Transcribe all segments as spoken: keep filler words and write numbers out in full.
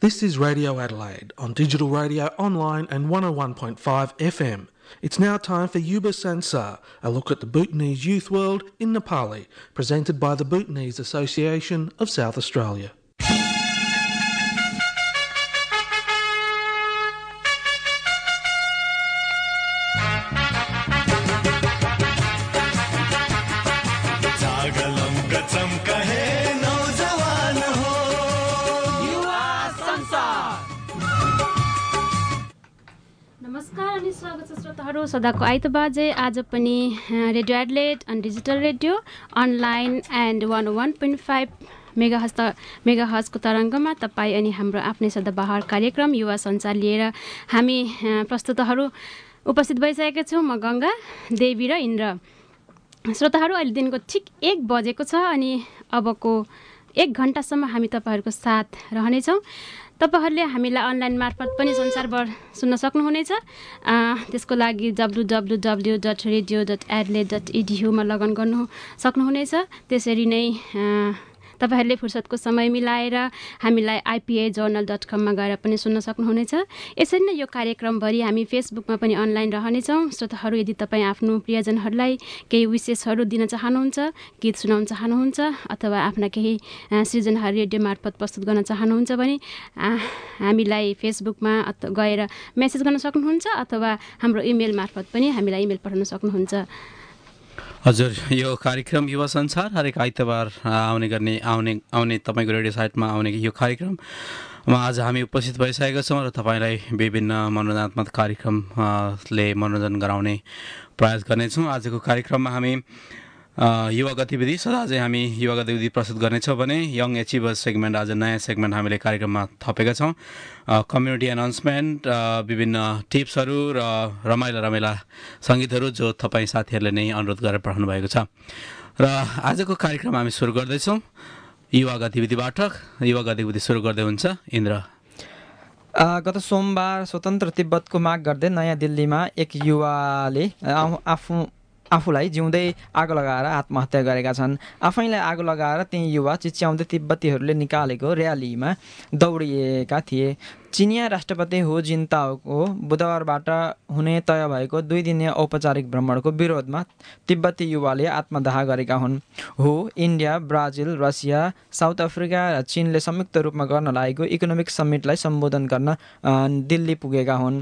This is Radio Adelaide on digital radio, online and one oh one point five F M. It's now time for Yuba Sansar, a look at the Bhutanese youth world in Nepali, presented by the Bhutanese Association of South Australia. नमस्कार अनि स्वागत छ श्रोताहरू सदाको आइतबार आज पनि radio Adelaide अनि digital radio online and one one point five megahertz मेगा हजको तरङ्गमा तपाईँ अनि हाम्रो आफ्नै सदाबहार कार्यक्रम युवा सञ्चार लिएर हामी प्रस्तुतहरू उपस्थित भइसकेका छौँ। म गङ्गा, देवी र इन्द्र। श्रोताहरू अहिले दिनको ठिक एक बजेको छ अनि अबको एक घन्टासम्म हामी तपाईँहरूको साथ रहनेछौँ। तपाईहरूले हामीलाई अनलाइन मार्फत पनि संसारभर सुन्न सक्नुहुनेछ। त्यसको लागि W W W dot radio dot Adelaide dot इडियूमा लगन गर्नु सक्नुहुनेछ। त्यसरी नै तपाईँहरूले फुर्सदको समय मिलाएर हामीलाई आइपिए जर्नल डट कममा गएर पनि सुन्न सक्नुहुनेछ। यसरी नै यो कार्यक्रमभरि हामी फेसबुकमा पनि अनलाइन रहनेछौँ। श्रोताहरू, यदि तपाईँ आफ्नो प्रियजनहरूलाई केही विशेषहरू दिन चाहनुहुन्छ, गीत सुनाउन चाहनुहुन्छ अथवा आफ्ना केही सृजनाहरू रेडियो मार्फत प्रस्तुत गर्न चाहनुहुन्छ भने हामीलाई फेसबुकमा गएर मेसेज गर्न सक्नुहुन्छ अथवा हाम्रो इमेल मार्फत पनि हामीलाई इमेल पठाउन सक्नुहुन्छ। हजुर, यो कार्यक्रम युवा संसार हरेक आइतबार आउने गर्ने आउने आउने तपाईँको रेडियो साइटमा आउने यो कार्यक्रममा आज हामी उपस्थित भइसकेका छौँ र तपाईँलाई विभिन्न मनोरञ्जनात्मक कार्यक्रमले मनोरञ्जन गराउने प्रयास गर्नेछौँ। आजको कार्यक्रममा हामी युवा गतिविधि सदा चाहिँ हामी युवा गतिविधि प्रस्तुत गर्नेछौँ भने यङ एचिभर्स सेगमेन्ट आज नयाँ सेगमेन्ट हामीले कार्यक्रममा थपेका छौँ। कम्युनिटी एनाउन्समेन्ट, विभिन्न टिप्सहरू र रमाइला रमाइला सङ्गीतहरू जो तपाईँ साथीहरूले नै अनुरोध गरेर पठाउनु भएको छ। र आजको कार्यक्रम हामी सुरु गर्दैछौँ युवा गतिविधिबाट। युवा गतिविधि सुरु गर्दै हुन्छ इन्द्र। गत सोमबार स्वतन्त्र तिब्बतको माग गर्दै नयाँ दिल्लीमा एक युवाले आफू आफूलाई जिउँदै आगो लगाएर आत्महत्या गरेका छन्। आफैलाई आगो लगाएर ती युवा चिच्याउँदै तिब्बतीहरूले निकालेको र्यालीमा दौडिएका थिए। चिनिया राष्ट्रपति हु जिन्ताओको बुधबारबाट हुने तय भएको दुई दिने औपचारिक भ्रमणको विरोधमा तिब्बती युवाले आत्मदाह गरेका हुन्। हु India, Brazil, Russia, South Africa र चीनले संयुक्त रूपमा गर्न लागेको इकोनोमिक समिटलाई सम्बोधन गर्न दिल्ली पुगेका हुन्।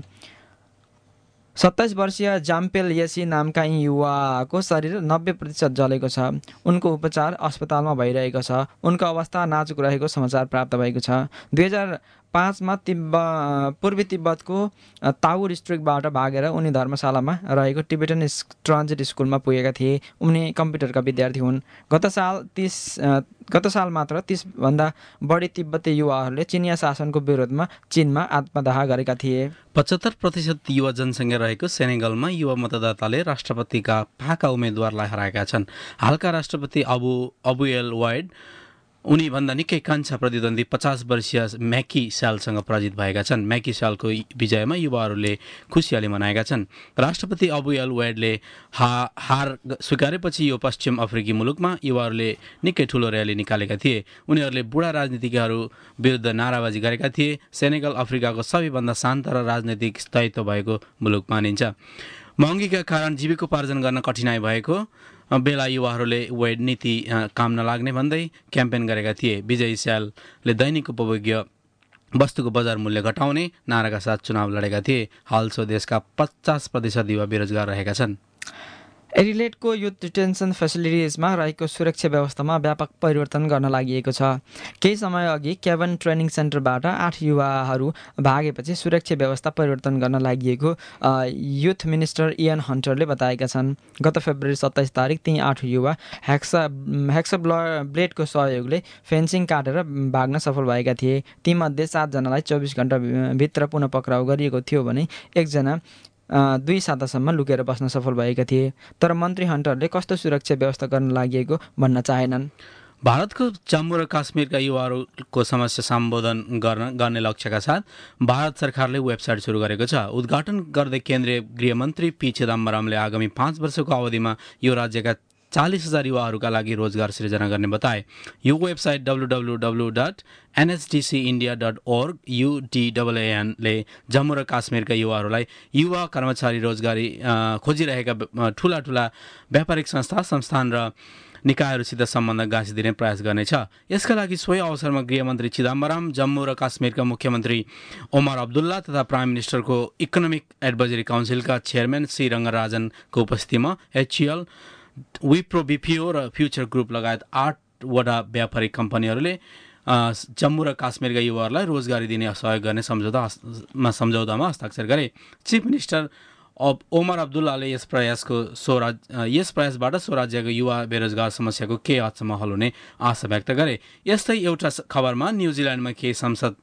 सत्ताइस वर्षीय जाम्पेल येसी नामका यी युवाको शरीर नब्बे प्रतिशत जलेको छ। उनको उपचार अस्पतालमा भइरहेको छ। उनको अवस्था नाजुक रहेको समाचार प्राप्त भएको छ। दुई हजार पाँचमा तिब्ब पूर्वी तिब्बतको ताउ डिस्ट्रिक्टबाट भागेर उनी धर्मशालामा रहेको टिबेटन ट्रान्जिट स्कुलमा पुगेका थिए। उनी कम्प्युटरका विद्यार्थी हुन्। गत साल तिस गत साल मात्र तीसभन्दा बढी तिब्बती युवाहरूले चिनिया शासनको विरोधमा चीनमा आत्मदाह गरेका थिए। पचहत्तर प्रतिशत युवा जनसङ्ख्या रहेको सेनेगलमा युवा मतदाताले राष्ट्रपतिका पाएका उम्मेद्वारलाई हराएका छन्। हालका राष्ट्रपति अबु अबुएल वाइड उनीभन्दा निकै कान्छा प्रतिद्वन्दी पचास वर्षीय म्याकी स्यालसँग पराजित भएका छन्। म्याकी स्यालको विजयमा युवाहरूले खुसियाली मनाएका छन्। राष्ट्रपति अबुएल वाइडले हा हार स्वीकारेपछि यो पश्चिम अफ्रिकी मुलुकमा युवाहरूले निकै ठुलो र्याली निकालेका थिए। उनीहरूले बुढा राजनीतिज्ञहरू विरुद्ध नाराबाजी गरेका थिए। सेनेगल अफ्रिकाको सबैभन्दा शान्त र राजनैतिक स्थायित्व भएको मुलुक मानिन्छ। महँगीका कारण जीविकोपार्जन गर्न कठिनाइ भएको बेला युवाहरूले वेड नीति काम नलाग्ने भन्दै क्याम्पेन गरेका थिए। विजयी स्यालले दैनिक उपभोग्य वस्तुको बजार मूल्य घटाउने नाराका साथ चुनाव लडेका थिए। हाल सो देशका पचास प्रतिशत युवा बेरोजगार रहेका छन्। एडिलेडको युथ डिटेन्सन फेसिलिटिजमा रहेको सुरक्षा व्यवस्थामा व्यापक परिवर्तन गर्न लागि छ। केही समय अघि केभन ट्रेनिङ सेन्टरबाट आठ युवाहरू भागेपछि सुरक्षा व्यवस्था परिवर्तन गर्न लागि युथ मिनिस्टर इयन हन्टरले बताएका छन्। गत फेब्रुअरी सत्ताइस तारिक ती आठ युवा हेक्सा हेक्सा ब्लेडको सहयोगले फेन्सिङ काटेर भाग्न सफल भएका थिए। तीमध्ये सातजनालाई चौबिस घन्टाभित्र पुनः पक्राउ गरिएको थियो भने एकजना दुई सातासम्म लुकेर बस्न सफल भएका थिए। तर मन्त्री हन्टरले कस्तो सुरक्षा व्यवस्था गर्न लागि भन्न चाहेनन्। भारतको जम्मू र काश्मीरका युवाहरूको समस्या सम्बोधन गर्न गर्ने लक्ष्यका साथ भारत सरकारले वेबसाइट सुरु गरेको छ। उद्घाटन गर्दै केन्द्रीय गृहमन्त्री पी चिदम्बरमले आगामी पाँच वर्षको अवधिमा यो राज्यका चालिस हजार युवाहरूका लागि रोजगार सृजना गर्ने बताए। यो website W W W dot N H D C India dot org युडिएएनले जम्मू र काश्मीरका युवाहरूलाई युवा कर्मचारी रोजगारी खोजिरहेका ठुला ठुला व्यापारिक संस्था संस्थान र निकायहरूसित सम्बन्ध गाँसिदिने प्रयास गर्नेछ। यसका लागि सोही अवसरमा गृहमन्त्री चिदम्बरम, जम्मू र काश्मीरका मुख्यमन्त्री ओमर अब्दुल्ला तथा प्राइम मिनिस्टरको इकोनोमिक एडभाइजरी काउन्सिलका चेयरम्यान श्री रङ्गराजनको उपस्थितिमा एचइएल, विप्रो, बिपिओ र फ्युचर ग्रुप लगायत आठवटा व्यापारिक कम्पनीहरूले जम्मू र काश्मीरका युवाहरूलाई रोजगारी दिने सहयोग गर्ने सम्झौतामा सम्झौतामा हस्ताक्षर गरे। चिफ मिनिस्टर अब ओमर अब्दुल्लाले यस प्रयासको सो यस प्रयासबाट सो राज्यको युवा बेरोजगार समस्याको केही हदसम्म हल हुने आशा व्यक्त गरे। यस्तै एउटा खबरमा न्युजिल्यान्डमा केही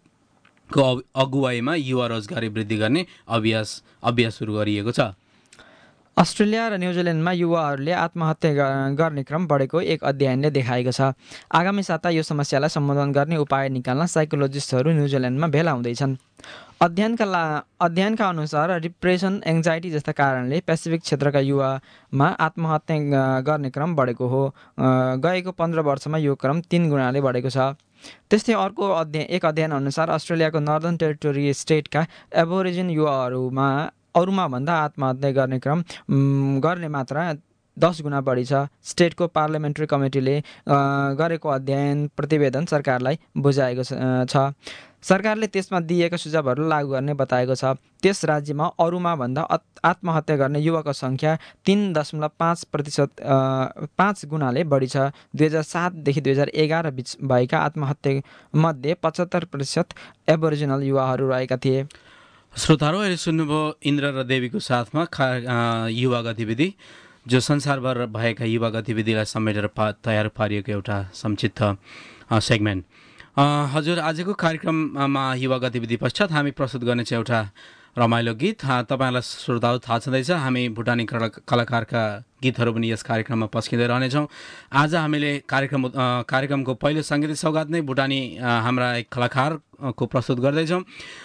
संसदको अगुवाईमा युवा रोजगारी वृद्धि गर्ने अभ्यास अभ्यास सुरु गरिएको छ। अस्ट्रेलिया र न्युजिल्यान्डमा युवाहरूले आत्महत्या गर्ने क्रम बढेको एक अध्ययनले देखाएको छ। आगामी साता यो समस्यालाई सम्बोधन गर्ने उपाय निकाल्न साइकोलोजिस्टहरू न्युजिल्यान्डमा भेला हुँदैछन्। अध्ययनका ला अध्ययनका अनुसार डिप्रेसन, एङ्जाइटी जस्ता कारणले पेसिफिक क्षेत्रका युवामा आत्महत्या गर्ने क्रम बढेको हो। गएको पन्ध्र वर्षमा यो क्रम तीन गुणाले बढेको छ। त्यस्तै अर्को अध्ययन एक अध्ययन अनुसार अस्ट्रेलियाको नर्दर्न टेरिटोरी स्टेटका एबोरिजिन युवाहरूमा अरूमा भन्दा आत्महत्या गर्ने क्रम गर्ने मात्रा दस गुणा बढी छ। स्टेटको पार्लियामेन्ट्री कमिटीले गरेको अध्ययन प्रतिवेदन सरकारलाई बुझाएको छ। सरकारले त्यसमा दिएका सुझावहरू लागू गर्ने बताएको छ। त्यस राज्यमा अरूमा भन्दा आत्महत्या गर्ने युवाको सङ्ख्या तीन दशमलव पाँच प्रतिशत पाँच गुणाले बढी छ। दुई हजार सातदेखि दुई हजार एघार बिच भएका आत्महत्यामध्ये पचहत्तर प्रतिशत एबोरिजिनल युवाहरू रहेका थिए। श्रोताहरू, अहिले सुन्नुभयो इन्द्र र देवीको साथमा खा युवा गतिविधि, जो संसारभर भएका युवा गतिविधिलाई समेटेर पा तयार पारिएको एउटा संक्षिप्त सेगमेन्ट। हजुर, आजको कार्यक्रममा युवा गतिविधि पश्चात हामी प्रस्तुत गर्नेछौँ एउटा रमाइलो गीत। तपाईँलाई श्रोताहरू थाहा छँदैछ, हामी भुटानी कलाकारका गीतहरू पनि यस कार्यक्रममा पस्किँदै रहनेछौँ। आज हामीले कार्यक्रम कार्यक्रमको पहिलो सङ्गीत सौगात नै भुटानी हाम्रा एक कलाकारको प्रस्तुत गर्दैछौँ।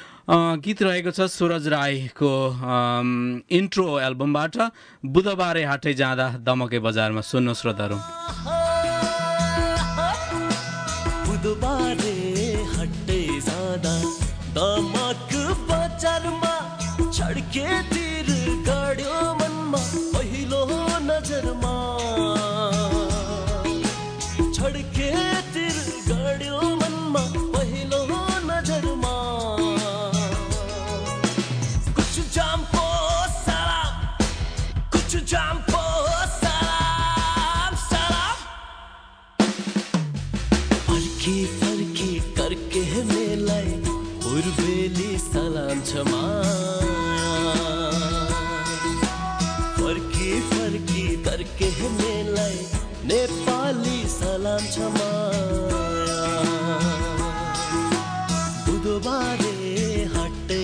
गीत रहेको छ सुरज राईको इन्ट्रो एल्बमबाट, बुधबारे हाटै जाँदा दमके बजारमा। सुन्नु श्रोताहरू। बुधबारे हाटै जाँदा दमक बजारमा छड्के तिर गड्यो मनमा पहिलो नजरमा, छड्के तिर गड्यो मनमा पहिलो नजरमा। फर्की फर्की करके मेलाई उर्बेली सलाम छमा, फर्की फर्की करके मेलाई नेपाली सलाम छमा। बुधबारे हाटै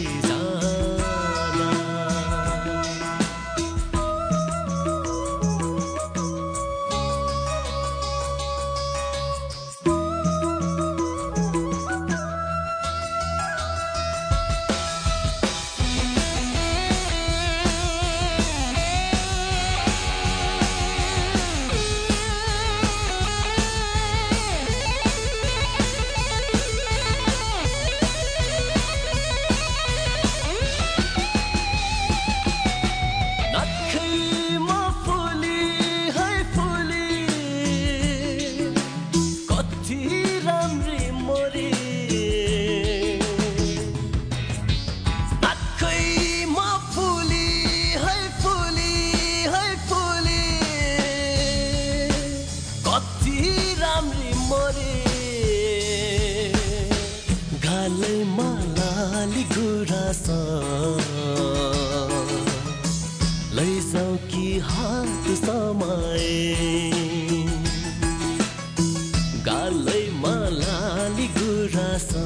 लैजाऊ कि हात समाए, गालै मलाली गुरासा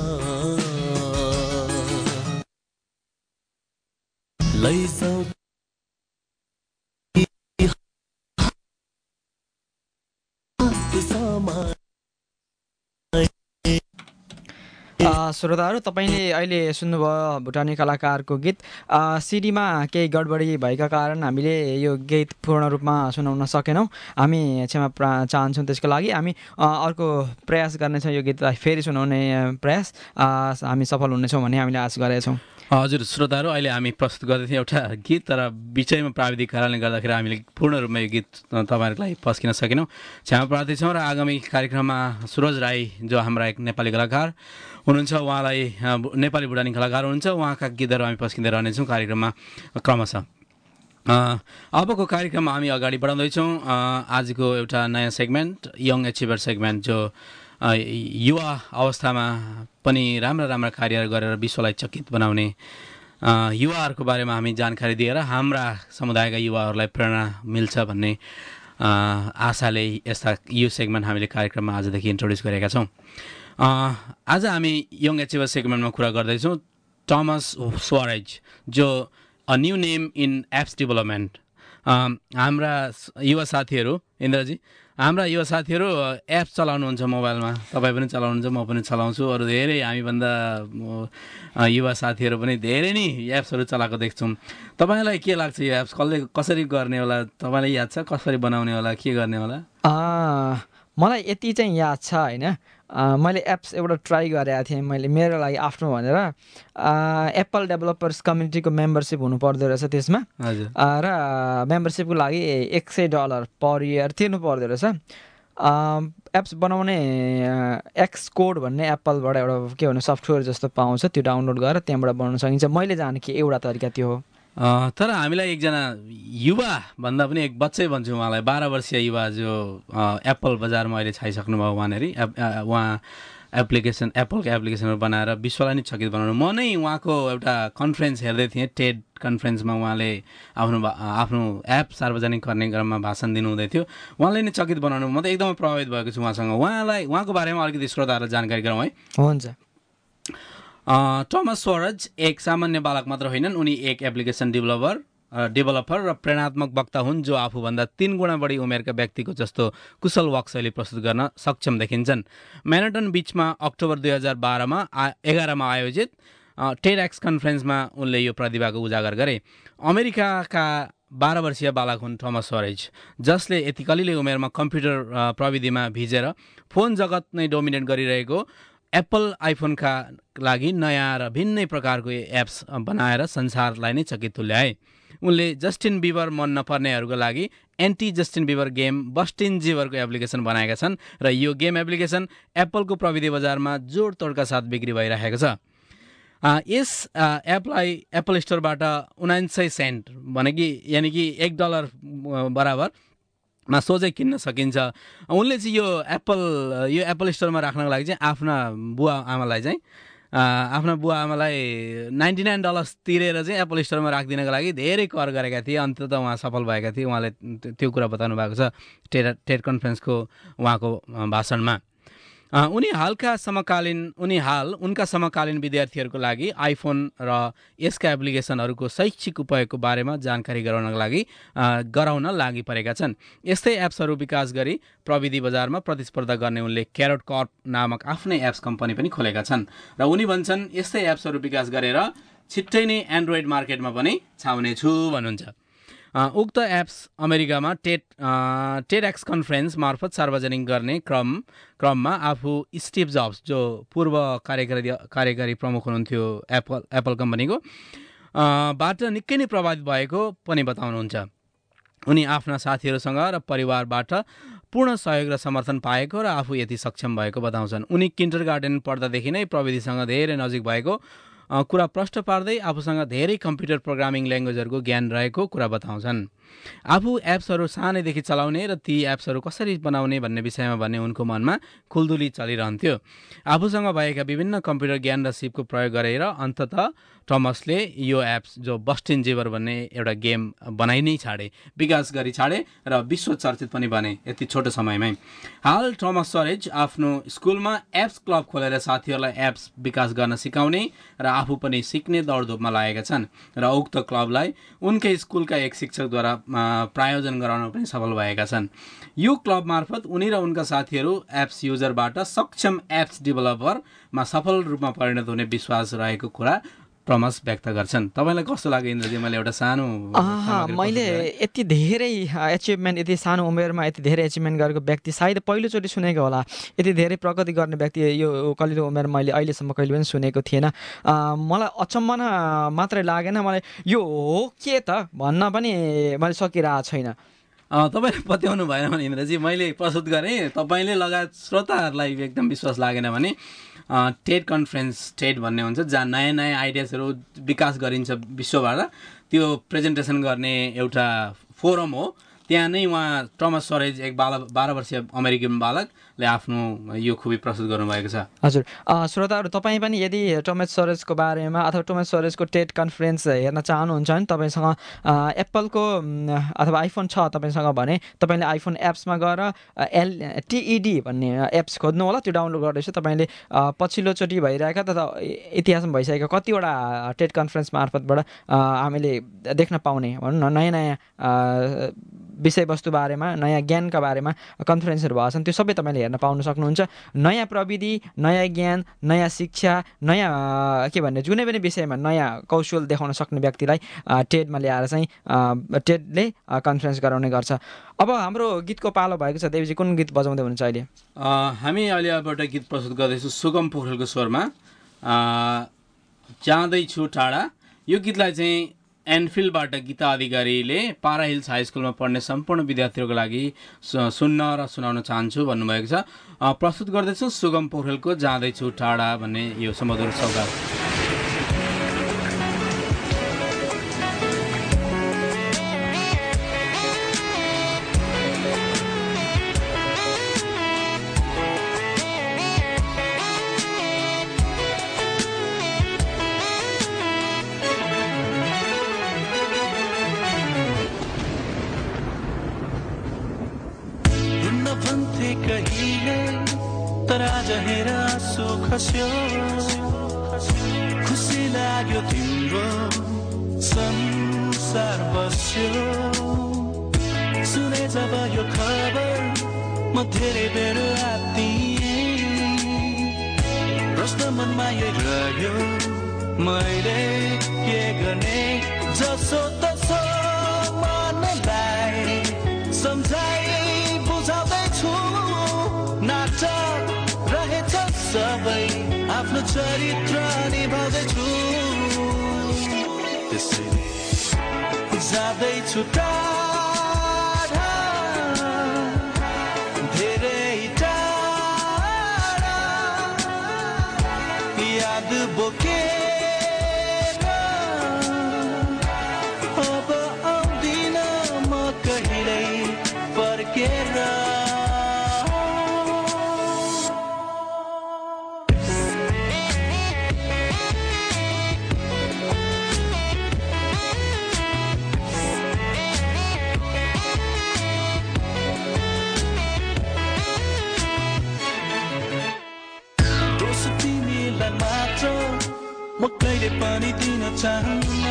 लैजाऊ कि हात समाए। श्रोताहरू तपाईँले अहिले सुन्नुभयो भुटानी कलाकारको गीत। सिडीमा केही गडबडी भएका कारण हामीले यो गीत पूर्ण रूपमा सुनाउन सकेनौँ, हामी क्षमा प्रा चाहन्छौँ त्यसको लागि। हामी अर्को प्रयास गर्नेछौँ, यो गीतलाई फेरि सुनाउने प्रयास हामी सफल हुनेछौँ भन्ने हामीले आश गरेका छौँ। हजुर श्रोताहरू, अहिले हामी प्रस्तुत गर्दैथ्यौँ एउटा गीत, तर बिचैमा प्राविधिक कारणले गर्दाखेरि हामीले पूर्ण रूपमा यो गीत तपाईँहरूको लागि पस्किन सकेनौँ, क्षमा प्रार्थी छौँ। र आगामी कार्यक्रममा सुरज राई जो हाम्रा एक नेपाली कलाकार हुनुहुन्छ, उहाँलाई नेपाली भुटानी कलाकार हुनुहुन्छ, उहाँका गीतहरू हामी पस्किँदै रहनेछौँ कार्यक्रममा क्रमशः। अबको कार्यक्रममा हामी अगाडि बढाउँदैछौँ आजको एउटा नयाँ सेगमेन्ट, यङ एचिभर सेगमेन्ट, जो युवा अवस्थामा पनि राम्रा राम्रा कार्यहरू गरेर विश्वलाई चकित बनाउने युवाहरूको बारेमा हामी जानकारी दिएर हाम्रा समुदायका युवाहरूलाई प्रेरणा मिल्छ भन्ने आशाले यस्ता यो सेगमेन्ट हामीले कार्यक्रममा आजदेखि इन्ट्रोड्युस गरेका छौँ। आज हामी यङ एचिभर सेगमेन्टमा कुरा गर्दैछौँ टमस स्वारेज, जो a new name in apps development. हाम्रा युवा साथीहरू, इन्द्रजी, हाम्रा युवा साथीहरू एप्स चलाउनुहुन्छ मोबाइलमा, तपाईँ पनि चलाउनुहुन्छ, म पनि चलाउँछु, अरू धेरै हामीभन्दा युवा साथीहरू पनि धेरै नै एप्सहरू चलाएको देख्छौँ। तपाईँलाई के लाग्छ यो एप्स कसले कसरी गर्ने होला? तपाईँलाई याद छ कसरी बनाउने होला, के गर्ने होला? मलाई यति चाहिँ याद छ होइन, मैले एप्स एउटा ट्राई गरेको थिएँ मैले मेरो लागि आफ्नो भनेर। एप्पल डेभलपर्स कम्युनिटीको मेम्बरसिप हुनु पर्दो रहेछ त्यसमा, र मेम्बरसिपको लागि एक सय डलर पर इयर तिर्नु पर्दो रहेछ। एप्स बनाउने एक्स कोड भन्ने एप्पलबाट एउटा के भन्ने सफ्टवेयर जस्तो पाउँछ, त्यो डाउनलोड गरेर त्यहाँबाट बनाउन सकिन्छ। मैले जाने कि एउटा तरिका त्यो हो। तर हामीलाई एकजना युवा भन्दा पनि एक बच्चै भन्छु उहाँलाई, बाह्र वर्षीय युवा जो एप्पल बजारमा अहिले छाइसक्नुभयो उहाँनिर, उहाँ एप्लिकेसन एप्पलको एप्लिकेसनहरू बनाएर विश्वलाई नै चकित बनाउनु। म नै उहाँको एउटा कन्फरेन्स हेर्दै थिएँ, टेड कन्फरेन्समा उहाँले आफ्नो आफ्नो एप सार्वजनिक गर्ने क्रममा भाषण दिनुहुँदै थियो। उहाँले नै चकित बनाउनु, म त एकदमै प्रभावित भएको छु उहाँसँग। उहाँलाई उहाँको बारेमा अलिकति श्रोताहरूलाई जानकारी गरौँ है। हुन्छ। टमस स्वारेज एक सामान्य बालक मात्र होइनन्, उनी एक एप्लिकेसन डेभलपर डेभलपर र प्रेरणात्मक वक्ता हुन् जो आफूभन्दा तीन गुणा बढी उमेरका व्यक्तिको जस्तो कुशल वाकशैली प्रस्तुत गर्न सक्षम देखिन्छन्। म्यानहट्टन बिचमा अक्टोबर दुई हजार बाह्रमा एघारमा आयोजित टेडएक्स कन्फरेन्समा उनले यो प्रतिभाको उजागर गरे। अमेरिकाका बाह्र वर्षीय बालक हुन् टमस स्वारेज, जसले यति कलिले उमेरमा कम्प्युटर प्रविधिमा भिजेर फोन जगत नै डोमिनेट गरिरहेको एप्पल आइफोनका लागि नयाँ र भिन्नै प्रकारको एप्स बनाएर संसारलाई नै चकित तुल्याए। उनले जस्टिन बिबर मन नपर्नेहरूको लागि anti Justin Bieber game bustin जिबरको एप्लिकेसन बनाएका छन् र यो गेम एप्लिकेसन एप्पलको प्रविधि बजारमा जोडतोडका साथ बिक्री भइरहेको छ। यस एपलाई एप्पल स्टोरबाट उनान्सय सेन्ट भने कि यानि कि एक डलर बराबर मा सोझै किन्न सकिन्छ। उनले चाहिँ यो एप्पल यो एप्पल स्टोरमा राख्नको लागि चाहिँ आफ्ना बुवा आमालाई चाहिँ आफ्ना बुवा आमालाई नाइन्टी नाइन डलर्स तिरेर चाहिँ एप्पल स्टोरमा राखिदिनको लागि धेरै कर गरेका थिए। अन्त त उहाँ सफल भएका थिए। उहाँले त्यो कुरा बताउनु भएको छ टेड टेड कन्फरेन्सको उहाँको भाषणमा। उनी हालका समकालीन उनी हाल उनका समकालीन विद्यार्थीहरूको लागि आइफोन र यसका एप्लिकेसनहरूको शैक्षिक उपयोगको बारेमा जानकारी गराउनको लागि गराउन लागि परेका छन्। यस्तै एप्सहरू विकास गरी प्रविधि बजारमा प्रतिस्पर्धा गर्ने उनले क्यारोट कर्प नामक आफ्नै एप्स कम्पनी पनि खोलेका छन् र उनी भन्छन् यस्तै एप्सहरू विकास गरेर छिट्टै नै एन्ड्रोइड मार्केटमा पनि छाउनेछु भन्नुहुन्छ। उक्त एप्स अमेरिकामा टेड टेडएक्स कन्फरेन्स मार्फत सार्वजनिक गर्ने क्रम क्रममा आफू स्टिभ जब्स जो पूर्व कार्यकारी कार्यकारी प्रमुख हुनुहुन्थ्यो एप्पल एप्पल कम्पनीको बाट निकै नै प्रभावित भएको पनि बताउनुहुन्छ। उनी आफ्ना साथीहरूसँग र परिवारबाट पूर्ण सहयोग र समर्थन पाएको र आफू यति सक्षम भएको बताउँछन्। उनी किन्डरगार्टन पढ्दादेखि नै प्रविधिसँग धेरै नजिक भएको कुरा प्रश्न पार्दै आफूसँग धेरै कम्प्युटर प्रोग्रामिङ ल्याङ्ग्वेजहरूको ज्ञान रहेको कुरा बताउँछन्। आफू एप्सहरू सानैदेखि चलाउने र ती एप्सहरू कसरी बनाउने भन्ने विषयमा भन्ने उनको मनमा खुल्दुली चलिरहन्थ्यो। आफूसँग भएका विभिन्न कम्प्युटर ज्ञान र सिपको प्रयोग गरेर अन्ततः टमसले यो एप्स जो बस्टिन जिबर भन्ने एउटा गेम बनाइ नै छाडे, विकास गरी छाडे र विश्व चर्चित पनि बने यति छोटो समयमै। हाल टमस स्वारेज आफ्नो स्कुलमा एप्स क्लब खोलेर साथीहरूलाई एप्स विकास गर्न सिकाउने र आफू पनि सिक्ने दौडधुपमा लागेका छन् र उक्त क्लबलाई उनकै स्कुलका एक शिक्षकद्वारा प्रायोजन गराउन पनि सफल भएका छन्। यो क्लब मार्फत उनी र उनका साथीहरू एप्स युजरबाट सक्षम एप्स डेभलपरमा सफल रूपमा परिणत हुने विश्वास रहेको कुरा प्रमस व्यक्त गर्छन्। तपाईँलाई कस्तो लाग्यो इन्द्रजी? मैले एउटा सानो मैले यति धेरै एचिभमेन्ट यति सानो उमेरमा यति धेरै एचिभमेन्ट गरेको व्यक्ति सायद पहिलोचोटि सुनेको होला। यति धेरै प्रगति गर्ने व्यक्ति यो कलिलो उमेर मैले अहिलेसम्म कहिले पनि सुनेको थिएन। मलाई अचम्म मात्रै लागेन, मलाई यो हो के त भन्न पनि मैले सकिरहेको छैन। तपाईँले पत्याउनु भएन भने इन्द्रजी मैले प्रस्तुत गरेँ, तपाईँले लगायत श्रोताहरूलाई एकदम विश्वास लागेन भने टेड कन्फरेन्स टेड भन्ने हुन्छ जहाँ नयाँ नयाँ आइडियाजहरू विकास गरिन्छ विश्वबाट, त्यो प्रेजेन्टेसन गर्ने एउटा फोरम हो। त्यहाँ नै उहाँ टमस सरेज एक बाल बाह्र वर्षीय अमेरिकन बालकले आफ्नो यो खुबी प्रस्तुत गर्नुभएको छ। हजुर श्रोताहरू, तपाईँ पनि यदि टमस सरेजको बारेमा अथवा टमस सरेजको टेड कन्फरेन्स हेर्न चाहनुहुन्छ भने तपाईँसँग एप्पलको अथवा आइफोन छ तपाईँसँग भने तपाईँले आइफोन एप्समा गएर एल टिइडी भन्ने एप्स खोज्नु होला, त्यो डाउनलोड गर्दैछ। तपाईँले पछिल्लोचोटि भइरहेका तथा इतिहासमा भइसकेका कतिवटा टेड कन्फरेन्स मार्फतबाट हामीले देख्न पाउने भनौँ न नयाँ नयाँ विषयवस्तु बारेमा नयाँ ज्ञानका बारेमा कन्फरेन्सहरू भएछन्, त्यो सबै तपाईँले हेर्न पाउन सक्नुहुन्छ। नयाँ प्रविधि, नयाँ ज्ञान, नयाँ शिक्षा, नयाँ के भन्ने जुनै पनि विषयमा नयाँ कौशल देखाउन सक्ने व्यक्तिलाई टेडमा ल्याएर चाहिँ टेडले कन्फरेन्स गराउने गर्छ। अब हाम्रो गीतको पालो भएको छ। देवीजी कुन गीत बजाउँदै हुनुहुन्छ अहिले? हामी अहिले अब एउटा गीत प्रस्तुत गर्दैछौँ सुगम पोखरेलको स्वरमा, जाँदैछु टाढा। यो गीतलाई चाहिँ एनफिल्डबाट गीता अधिकारीले पारा हिल्स हाई स्कुलमा पढ्ने सम्पूर्ण विद्यार्थीहरूको लागि सुन्न र सुनाउन चाहन्छु भन्नुभएको छ। प्रस्तुत गर्दैछु सुगम पोखरेलको जाँदैछु टाढा भन्ने यो सुमधुर सौगात। खुसी लाग्यो तिम्रो संसार बस्यो, सुने जब यो खबर म धेरै बेर आत्तिएँ। प्रश्न मनमा यही रह्यो मैले के गर्ने, जसो तसो मनलाई सम्झाइ बुझाउँदैछु। नाटक रहेछ सबै आफ्नो चरित्र निभाउँदैछु, त्यसैले जाँदैछु टाढा, धेरै टाढा, याद बोकेर अब आउँदिन म कहिल्यै फर्केर। म कहिले पनि दिन चाहन्न,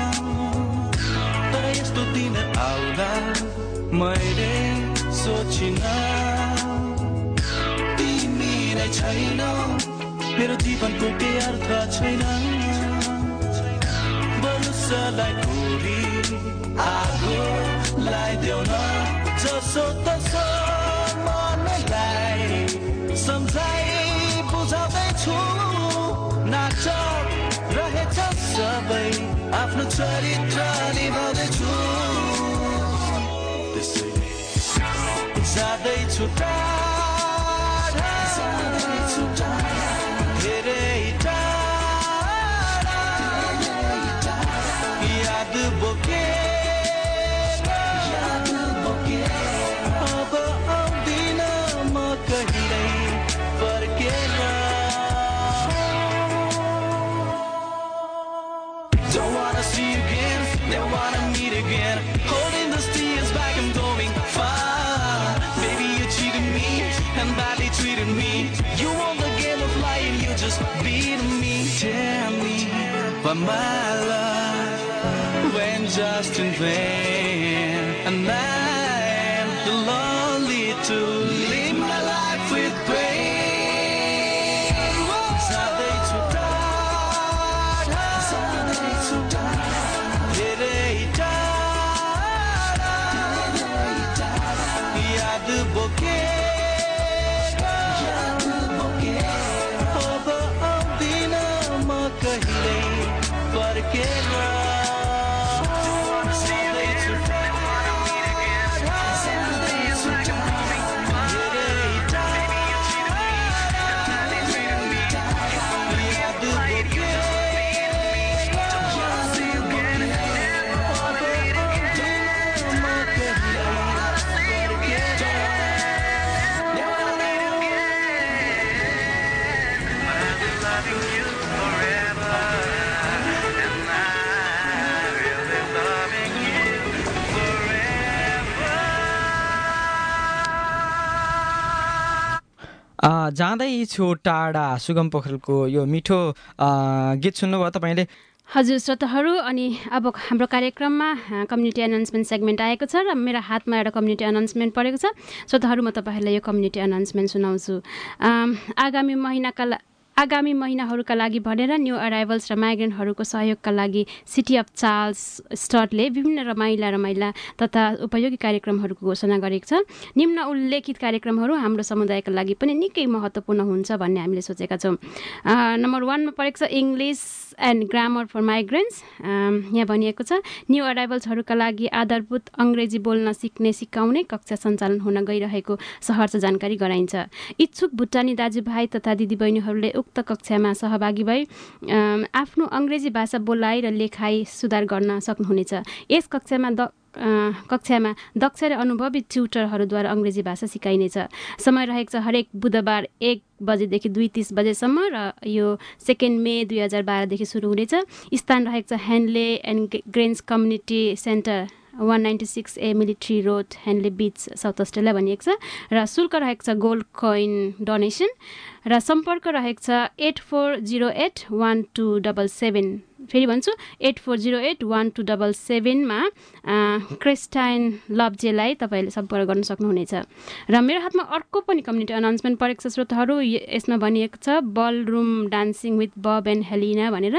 तर यस्तो दिन आउला मैले सोचिन। तिमी नै छैनौ मेरो जीवनको केही अर्थ छैन, बरुसलाई पुरी आगो लगाइदेऊ न, जसो तसो मनलाई सम्झाइ बुझाउँदैछु। नाटक रहेछ सबै आफ्नो चरित्र निभाउँदैछु, त्यसैले जाँदैछु टाढा, धेरै टाढा, याद बोकेर अब आउँदिन म कहिल्यै फर्केर। Don't wanna see you again, never wanna meet again. Holding those tears back, I'm going far. Baby, you cheated me, But my love went just in vain, and I'm too lonely to live my life with pain. Saday chutara, saday chutara, धेरै टाढा, याद बोकेर, अब आउँदिन म कहिल्यै फर्केर। सधैँ छुटाएर, सधैँ छुटाएर, धेरै टाढा, याद बोकेर, अ, जाँदैछु टाढा सुगम पोखरेलको यो मिठो अ, गीत सुन्नुभयो तपाईँले। हजुर श्रोताहरू, अनि अब हाम्रो कार्यक्रममा कम्युनिटी एनाउन्समेन्ट सेगमेन्ट आएको छ र मेरो हातमा एउटा कम्युनिटी एनाउन्समेन्ट परेको छ। श्रोताहरू, म तपाईँहरूलाई यो कम्युनिटी एनाउन्समेन्ट सुनाउँछु। अम, आगामी महिनाका ला आगामी महिनाहरूका लागि भनेर न्यू अराइभल्स र माइग्रेन्टहरूको सहयोगका लागि सिटी अफ चार्ल्स स्टटले विभिन्न रमाइला रमाइला तथा उपयोगी कार्यक्रमहरूको घोषणा गरेको छ। निम्न उल्लेखित कार्यक्रमहरू हाम्रो समुदायका लागि पनि निकै महत्त्वपूर्ण हुन्छ भन्ने हामीले सोचेका छौँ। नम्बर वानमा परेको छ English and grammar for migrants. यहाँ भनिएको छ न्यू अराइभल्सहरूका लागि आधारभूत अङ्ग्रेजी बोल्न सिक्ने सिकाउने कक्षा सञ्चालन हुन गइरहेको सहर्ष जानकारी गराइन्छ। इच्छुक भुटानी दाजुभाइ तथा दिदीबहिनीहरूले उक्त कक्षामा सहभागी भई आफ्नो अङ्ग्रेजी भाषा बोलाइ र लेखाइ सुधार गर्न सक्नुहुनेछ। यस कक्षामा द कक्षामा दक्ष र अनुभवी ट्युटरहरूद्वारा अङ्ग्रेजी भाषा सिकाइनेछ। समय रहेको छ हरेक बुधबार एक बजेदेखि दुई तिस बजेसम्म र यो सेकेन्ड मे दुई हजार बाह्रदेखि सुरु हुनेछ। स्थान रहेको छ Henley and Grange Community Centre one ninety six A Military Road Henley Beach South Australia भनिएको छ र शुल्क रहेको छ गोल्ड कोइन डोनेसन र सम्पर्क रहेको छ eight four zero eight one two double seven. फेरि भन्छु eight four zero eight one two double सेभेनमा क्रिस्टाइन लब्जेलाई तपाईँले सम्पर्क गर्न सक्नुहुनेछ। र मेरो हातमा अर्को पनि कम्युनिटी अनाउन्समेन्ट परेको छ श्रोताहरू। यसमा भनिएको छ ballroom dancing with Bob and Helena भनेर।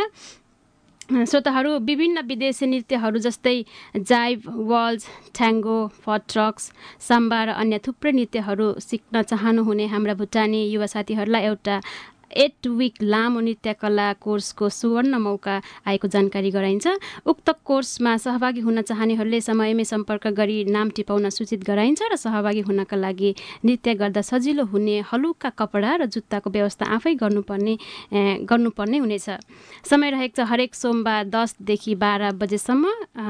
श्रोताहरू, विभिन्न विदेशी नृत्यहरू जस्तै जाइभ, वाल्ज, ट्याङ्गो, फट्रक्स, साम्बा र अन्य थुप्रै नृत्यहरू सिक्न चाहनुहुने हाम्रा भुटानी युवा साथीहरूलाई एउटा एट विक लामो नृत्य कला कोर्सको सुवर्ण मौका आएको जानकारी गराइन्छ। उक्त कोर्समा सहभागी हुन चाहनेहरूले समयमै सम्पर्क गरी नाम टिपाउन सूचित गराइन्छ र सहभागी हुनका लागि नृत्य गर्दा सजिलो हुने हलुका कपडा र जुत्ताको व्यवस्था आफै गर्नुपर्ने गर्नुपर्ने हुनेछ। समय रहेको छ हरेक सोमबार दसदेखि बाह्र बजेसम्म।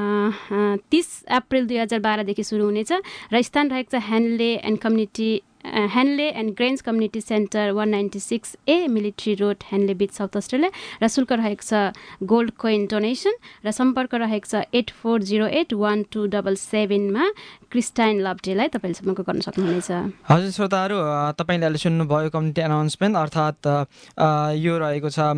तिस अप्रिल दुई हजार बाह्रदेखि सुरु हुनेछ र स्थान रहेको छ Henley and community Henley and Grange Community Centre one ninety six A Military Road Henley Beach South Australia र शुल्क रहेको छ गोल्ड कोइन डोनेसन र सम्पर्क रहेको छ eight four zero eight one two double सेभेनमा क्रिस्टाइन लब्डेलाई तपाईँले सम्पर्क गर्न सक्नुहुनेछ। हजुर श्रोताहरू, तपाईँले अहिले सुन्नुभयो कम्युनिटी एनाउन्समेन्ट, अर्थात् यो रहेको छ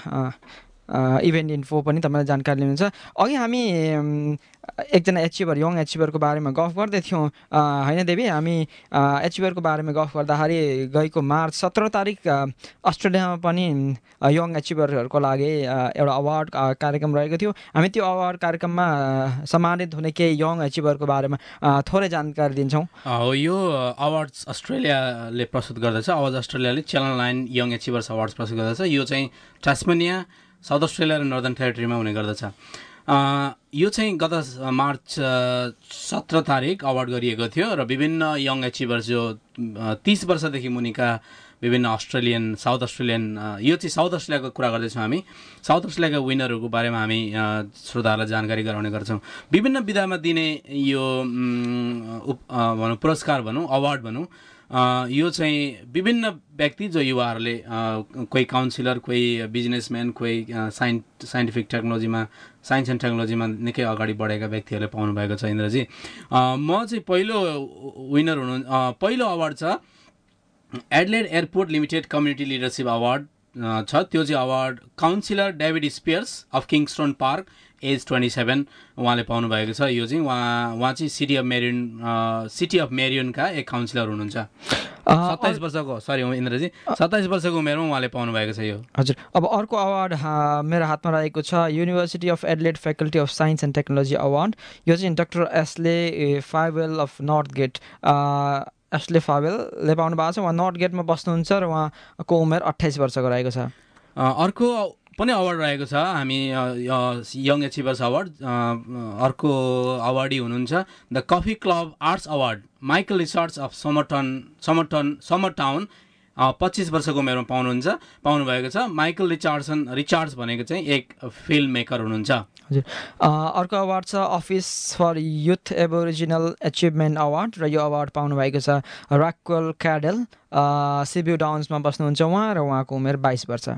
इभेन्ट इन्फो पनि तपाईँलाई जानकारी लिनुहुन्छ। अघि हामी एकजना एचिभर यङ एचिभरको बारेमा गफ गर्दै थियौँ होइन देवी? हामी एचिभरको बारेमा गफ गर्दाखेरि गएको मार्च सत्र तारिक अस्ट्रेलियामा पनि यङ एचिभरहरूको लागि एउटा अवार्ड कार्यक्रम रहेको थियो। हामी त्यो अवार्ड कार्यक्रममा सम्मानित हुने केही यङ एचिभरको बारेमा थोरै जानकारी दिन्छौँ। हो, यो अवार्ड्स अस्ट्रेलियाले प्रस्तुत गर्दछ। अवार्ड अस्ट्रेलियाले Channel Nine young achievers awards प्रस्तुत गर्दछ। यो चाहिँ टास्मेनिया, साउथ अस्ट्रेलिया र नर्दर्न टेरिटरीमा हुने गर्दछ। यो चाहिँ गत मार्च सत्र तारिक अवार्ड गरिएको थियो र विभिन्न यङ एचिभर्स जो तिस वर्षदेखि मुनिका विभिन्न अस्ट्रेलियन साउथ अस्ट्रेलियन यो चाहिँ साउथ अस्ट्रेलियाको कुरा गर्दैछौँ हामी। साउथ अस्ट्रेलियाका विनरहरूको बारेमा हामी श्रोताहरूलाई जानकारी गराउने गर्छौँ। विभिन्न विधामा दिने यो भनौँ पुरस्कार भनौँ अवार्ड भनौँ यो चाहिँ विभिन्न व्यक्ति जो युवाहरूले कोही काउन्सिलर, कोही बिजनेसम्यान, कोही साइन् साइन्टिफिक टेक्नोलोजीमा साइन्स एन्ड टेक्नोलोजीमा निकै अगाडि बढेका व्यक्तिहरूले पाउनु भएको छ। इन्द्रजी, म चाहिँ पहिलो विनर हुनु पहिलो अवार्ड छ Adelaide Airport Limited community leadership award छ त्यो चाहिँ award councillor David Spears of Kingston Park age twenty seven उहाँले पाउनुभएको छ। यो चाहिँ उहाँ उहाँ चाहिँ City of Marion City of मेरियनका एक काउन्सिलर हुनुहुन्छ। सत्ताइस वर्षको सरी इन्द्रजी सत्ताइस वर्षको उमेरमा उहाँले पाउनुभएको छ यो। हजुर, अब अर्को अवार्ड मेरो हातमा रहेको छ University of Adelaide Faculty of Science and Technology award. यो चाहिँ doctor Ashley Favell of Northgate Ashley फावेलले पाउनु भएको छ। उहाँ नर्थ गेटमा बस्नुहुन्छ र उहाँको उमेर अट्ठाइस वर्षको रहेको छ। अर्को पनि अवार्ड रहेको छ हामी यङ एचिभर्स अवार्ड। अर्को अवार्डी हुनुहुन्छ the Coffee Club arts award Michael Richards of Somerton Somerton Somertown पच्चिस वर्षको उमेरमा पाउनुहुन्छ पाउनुभएको छ। माइकल रिचार्डसन रिचार्ड्स भनेको चाहिँ एक फिल्म मेकर हुनुहुन्छ। हजुर, अर्को अवार्ड छ Office for Youth Aboriginal achievement award र यो अवार्ड पाउनुभएको छ राक्वेल क्याडेल। सिब्यू डाउन्समा बस्नुहुन्छ उहाँ र उहाँको उमेर बाइस वर्ष।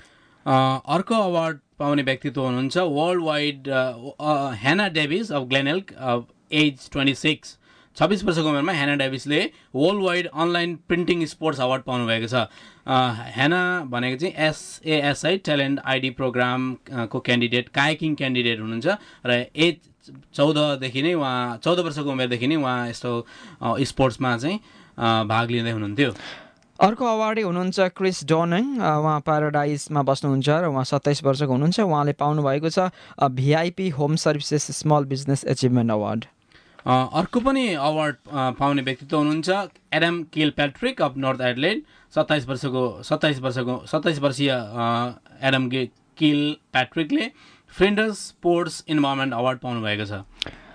अर्को अवार्ड पाउने व्यक्तित्व हुनुहुन्छ world wide Hannah Davis of Glenelg age twenty six छब्बिस वर्षको उमेरमा हेना डेभिसले world wide online printing sports award पाउनुभएको छ। हेना भनेको चाहिँ एसएएसआई ट्यालेन्ट आइडी प्रोग्रामको क्यान्डिडेट कायाकिङ क्यान्डिडेट हुनुहुन्छ र एज चौधदेखि नै उहाँ चौध वर्षको उमेरदेखि नै उहाँ यस्तो स्पोर्ट्समा चाहिँ भाग लिँदै हुनुहुन्थ्यो। अर्को अवार्डी हुनुहुन्छ क्रिस डोनिङ। उहाँ प्याराडाइजमा बस्नुहुन्छ र उहाँ सत्ताइस वर्षको हुनुहुन्छ। उहाँले पाउनुभएको छ V I P home services small business achievement award. अर्को पनि अवार्ड पाउने व्यक्तित्व हुनुहुन्छ Adam Kilpatrick of North Adelaide. सत्ताइस वर्षको सत्ताइस वर्षको सत्ताइस वर्षीय एडम किल प्याट्रिकले फ्रेन्डर्स स्पोर्ट्स इन्भाइरोमेन्ट अवार्ड पाउनुभएको छ।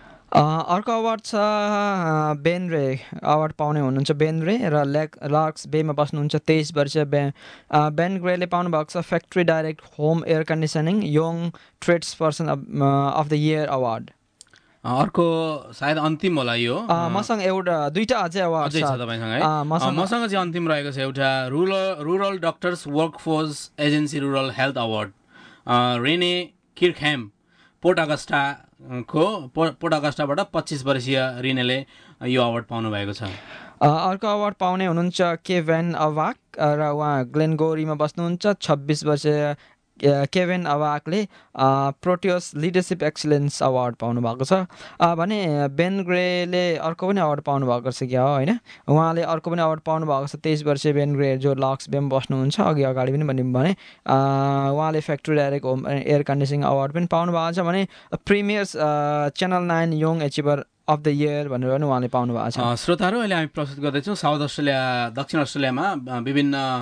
अर्को अवार्ड छ बेन रे अवार्ड पाउने हुनुहुन्छ बेन रे र लेक लार्क्स बेमा बस्नुहुन्छ तेइस वर्षीय बे बेन ग्रेले पाउनुभएको छ factory direct home air conditioning young tradesperson of the year award. अर्को सायद अन्तिम होला यो। मसँग एउटा दुईटा अझै अवार्ड छ तपाईँसँग है। मसँग चाहिँ अन्तिम रहेको छ एउटा rural rural doctors workforce agency rural health award. Rene Kirkham Port Augusta को पोर्ट अगस्टाबाट पच्चिस वर्षीय रिनेले यो अवार्ड पाउनुभएको छ। अर्को अवार्ड पाउने हुनुहुन्छ केभेन अवाक र उहाँ ग्लेनगोरीमा बस्नुहुन्छ। छब्बिस वर्षीय केभेन अवाकले प्रोटियोस लिडरसिप एक्सिलेन्स अवार्ड पाउनु भएको छ भने बेन ग्रेले अर्को पनि अवार्ड पाउनु भएको छ क्या हो होइन। उहाँले अर्को पनि अवार्ड पाउनु भएको छ तेइस वर्षीय बेन ग्रे जो लक्स बेम बस्नुहुन्छ अघि अगाडि पनि भन्यौँ भने उहाँले factory direct home air conditioning award पनि पाउनु भएको छ भने Premier's Channel Nine young achiever of the year भनेर पनि उहाँले पाउनु भएको छ। श्रोताहरू अहिले हामी प्रस्तुत गर्दैछौँ साउथ अस्ट्रेलिया दक्षिण अस्ट्रेलियामा विभिन्न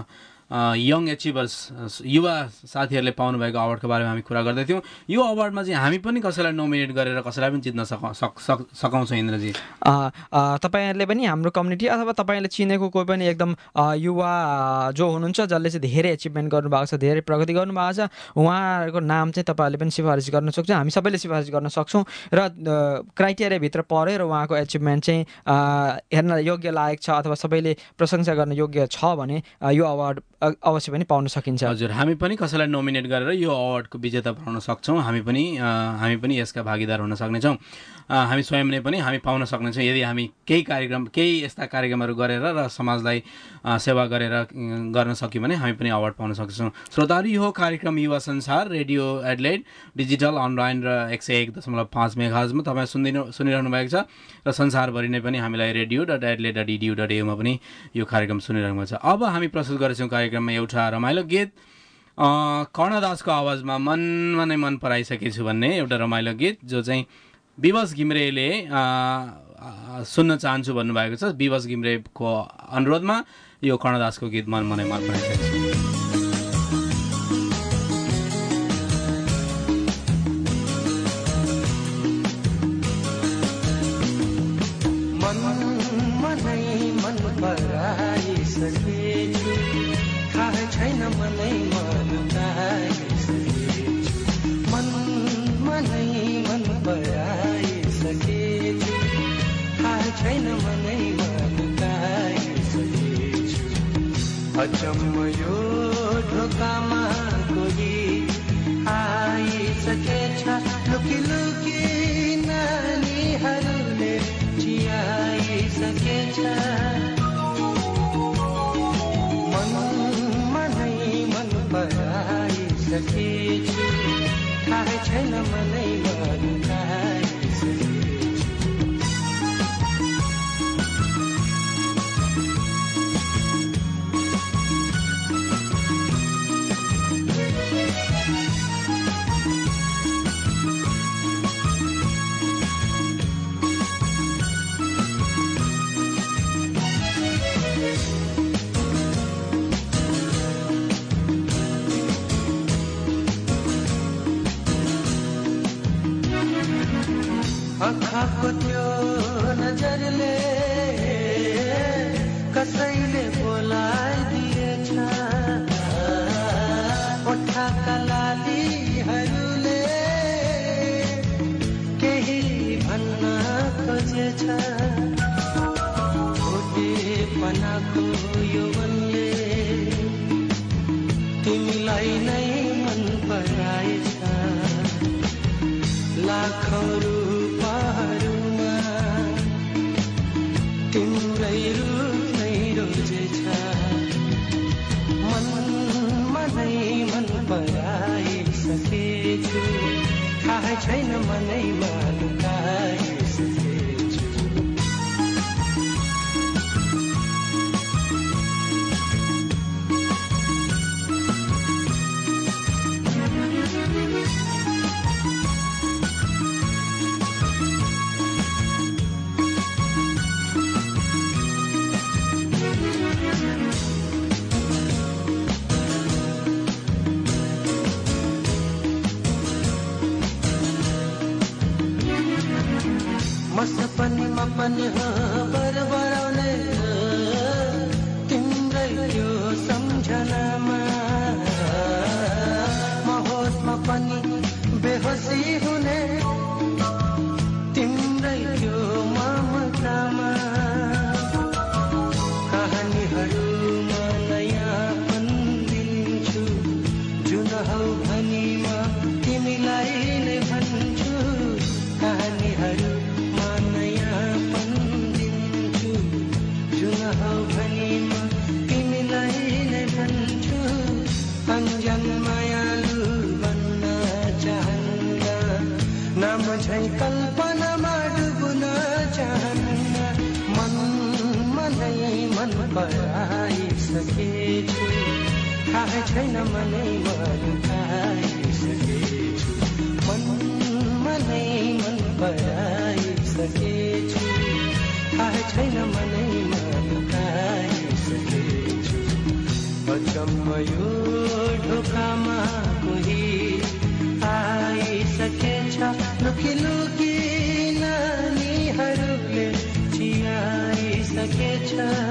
यङ एचिभर्स युवा साथीहरूले पाउनुभएको अवार्डको बारेमा हामी कुरा गर्दैथ्यौँ। यो अवार्डमा चाहिँ हामी पनि कसैलाई नोमिनेट गरेर कसैलाई पनि जित्न सक सकाउँछौँ इन्द्रजी। तपाईँहरूले पनि हाम्रो कम्युनिटी अथवा तपाईँले चिनेको कोही पनि एकदम युवा जो हुनुहुन्छ जसले चाहिँ धेरै एचिभमेन्ट गर्नुभएको छ धेरै प्रगति गर्नुभएको छ उहाँहरूको नाम चाहिँ तपाईँहरूले पनि सिफारिस गर्न सक्छ। हामी सबैले सिफारिस गर्न सक्छौँ र क्राइटेरियाभित्र परेर उहाँको एचिभमेन्ट चाहिँ हेर्न योग्य लायक छ अथवा सबैले प्रशंसा गर्न योग्य छ भने यो अवार्ड अवश्य पनि पाउन सकिन्छ। हजुर, हामी पनि कसैलाई नोमिनेट गरेर यो अवार्डको विजेता बनाउन सक्छौँ। हामी पनि हामी पनि यसका भागीदार हुन सक्नेछौँ। हामी स्वयं नै पनि हामी पाउन सक्नेछौँ यदि हामी केही कार्यक्रम केही यस्ता कार्यक्रमहरू गरेर र समाजलाई सेवा गरेर गर्न सक्यौँ भने हामी पनि अवार्ड पाउन सक्छौँ। श्रोताहरू यो कार्यक्रम युवा संसार रेडियो एडलेड डिजिटल अनलाइन र एक सय एक दशमलव पाँच मेगाहर्जमा तपाईँ सुनिदिनु सुनिरहनु भएको छ र संसारभरि नै पनि हामीलाई radio dot Adelaide dot E D U dot एयूमा पनि यो कार्यक्रम सुनिरहनु भएको छ। अब हामी प्रस्तुत गरेछौँ कार्यक्रममा एउटा रमाइलो गीत कर्णदासको आवाजमा मनमा नै मन पराइसकेको छु भन्ने एउटा रमाइलो गीत जो चाहिँ विवश घिम्रेले सुन्न चाहन्छु भन्नुभएको छ। विवश घिम्रेको अनुरोधमा यो कर्णदासको गीत मनमा नै मन पराइसकेको छु। अचम्म यो ढोकामा कोही आइसकेछ लुकी लुकी नानीहरूले चियाइसकेछ थाहै छैन मनैमा लुकाइसकेछु। आँखाको त्यो नजरले कसैले बोलाइदिएछ, ओठका लालीहरूले केही भन्न खोजेछ। भोटेपनाको यौवनले तिमीलाई नै मन पराएछ। लाखौँ रूपहरूमा तिम्रै रूप नै रोजेछ। मनमा नै मन पराइसकेछु, थाहै छैन मनैमा लुकाइसकेछु। सपनीमा पनि बरबराउने तिम्रै यो सम्झनामा, महोसमा पनि बेहोसी हुने तिम्रै यो ममतामा। कहानीहरूमा नयाँपन दिन्छु, जुन हौ भनीमा तिमीलाई नै भन्छु। कहानीहरू झै कल्पनामा डुब्न चाहन्न। मनमा नै मन पराइसकेछु, थाहै छैन मनैमा लुकाइसकेछु। मनमा नै मन पराइसकेछु, थाहै छैन मनैमा लुकाइसकेछु। अचम्म यो ढोकामा कोही आइसकेछ, लुकी लुकी नानीहरूले चियाइसकेछ।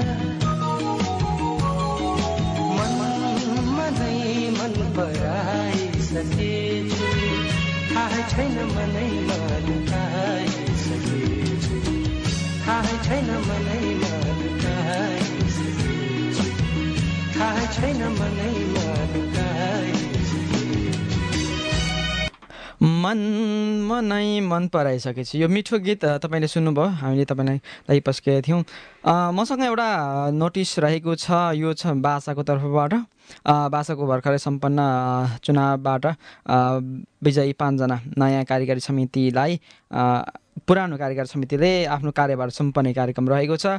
मनमा नै मन पराइसकेछु, थाहै छैन मनैमा लुकाइसकेछु। थाहै छैन मनैमा लुकाइसकेछु, थाहै छैन मनैमा लुकाइसकेछु। मन मनै मन पराइसकेछु। यो मिठो गीत तपाईँले सुन्नुभयो, हामीले तपाईँलाई लागि पस्केका थियौँ। मसँग एउटा नोटिस रहेको छ, यो छ बासाको तर्फबाट। बासाको भर्खरै सम्पन्न चुनावबाट विजयी पाँचजना नयाँ कार्यकारी समितिलाई पुरानो कार्यकारी समितिले आफ्नो कार्यभार सुम्पने कार्यक्रम रहेको छ।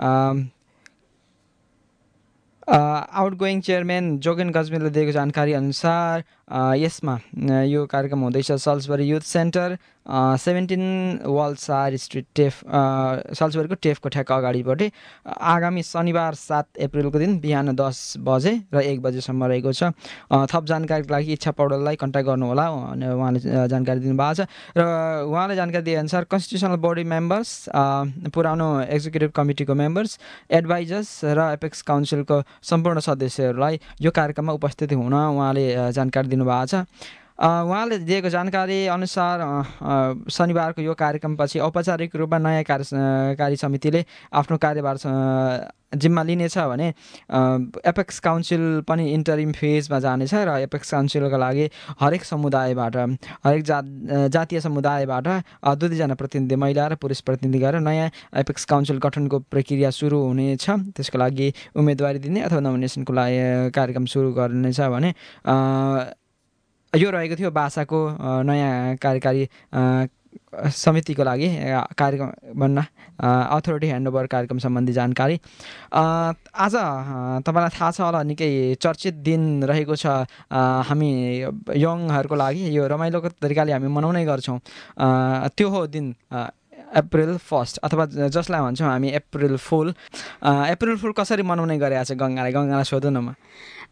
आउटगोइङ चेयरम्यान जोगेन गजमेरले दिएको जानकारी अनुसार यसमा यो कार्यक्रम हुँदैछ Salisbury youth centre, seventeen Walsar street, TAFE सल्सबरीको टेफको ठ्याक्क अगाडिपट्टि। आगामी शनिबार सात अप्रिलको दिन बिहान दस बजे र एक बजेसम्म रहेको छ। थप जानकारीको लागि इच्छा पौडेललाई कन्ट्याक्ट गर्नुहोला, उहाँले जानकारी दिनुभएको छ। र उहाँले जानकारी दिएअनुसार कन्स्टिट्युसनल बडी मेम्बर्स, पुरानो एक्जिक्युटिभ कमिटीको मेम्बर्स, एडभाइजर्स र एपेक्स काउन्सिलको सम्पूर्ण सदस्यहरूलाई यो कार्यक्रममा उपस्थित हुन उहाँले जानकारी दिनुभएको छ। उहाँले दिएको जानकारी अनुसार शनिबारको यो कार्यक्रमपछि औपचारिक रूपमा नयाँ कार्यकारी समितिले आफ्नो कार्यभार जिम्मा लिनेछ भने एपेक्स काउन्सिल पनि इन्टरिम फेजमा जानेछ र एपेक्स काउन्सिलका लागि हरेक समुदायबाट, हरेक जात जातीय समुदायबाट दुई दुईजना प्रतिनिधि, महिला र पुरुष प्रतिनिधि गरेर नयाँ एपेक्स काउन्सिल गठनको प्रक्रिया सुरु हुनेछ। त्यसको लागि उम्मेदवारी दिने अथवा नोमिनेसनको लागि कार्यक्रम सुरु गर्नेछ भने यो रहेको थियो भाषाको नयाँ कार्यकारी समितिको लागि कार्यक्रम भन्न अथोरिटी ह्यान्डओभर कार्यक्रम सम्बन्धी जानकारी। आज तपाईँलाई थाहा छ होला निकै चर्चित दिन रहेको छ हामी यङहरूको लागि। यो रमाइलोको तरिकाले हामी मनाउने गर्छौँ। त्यो हो दिन अप्रिल फर्स्ट अथवा जसलाई भन्छौँ हामी अप्रिल फुल। अप्रिल फुल कसरी मनाउने गरेको छ गङ्गालाई गङ्गालाई सोधौँ न। म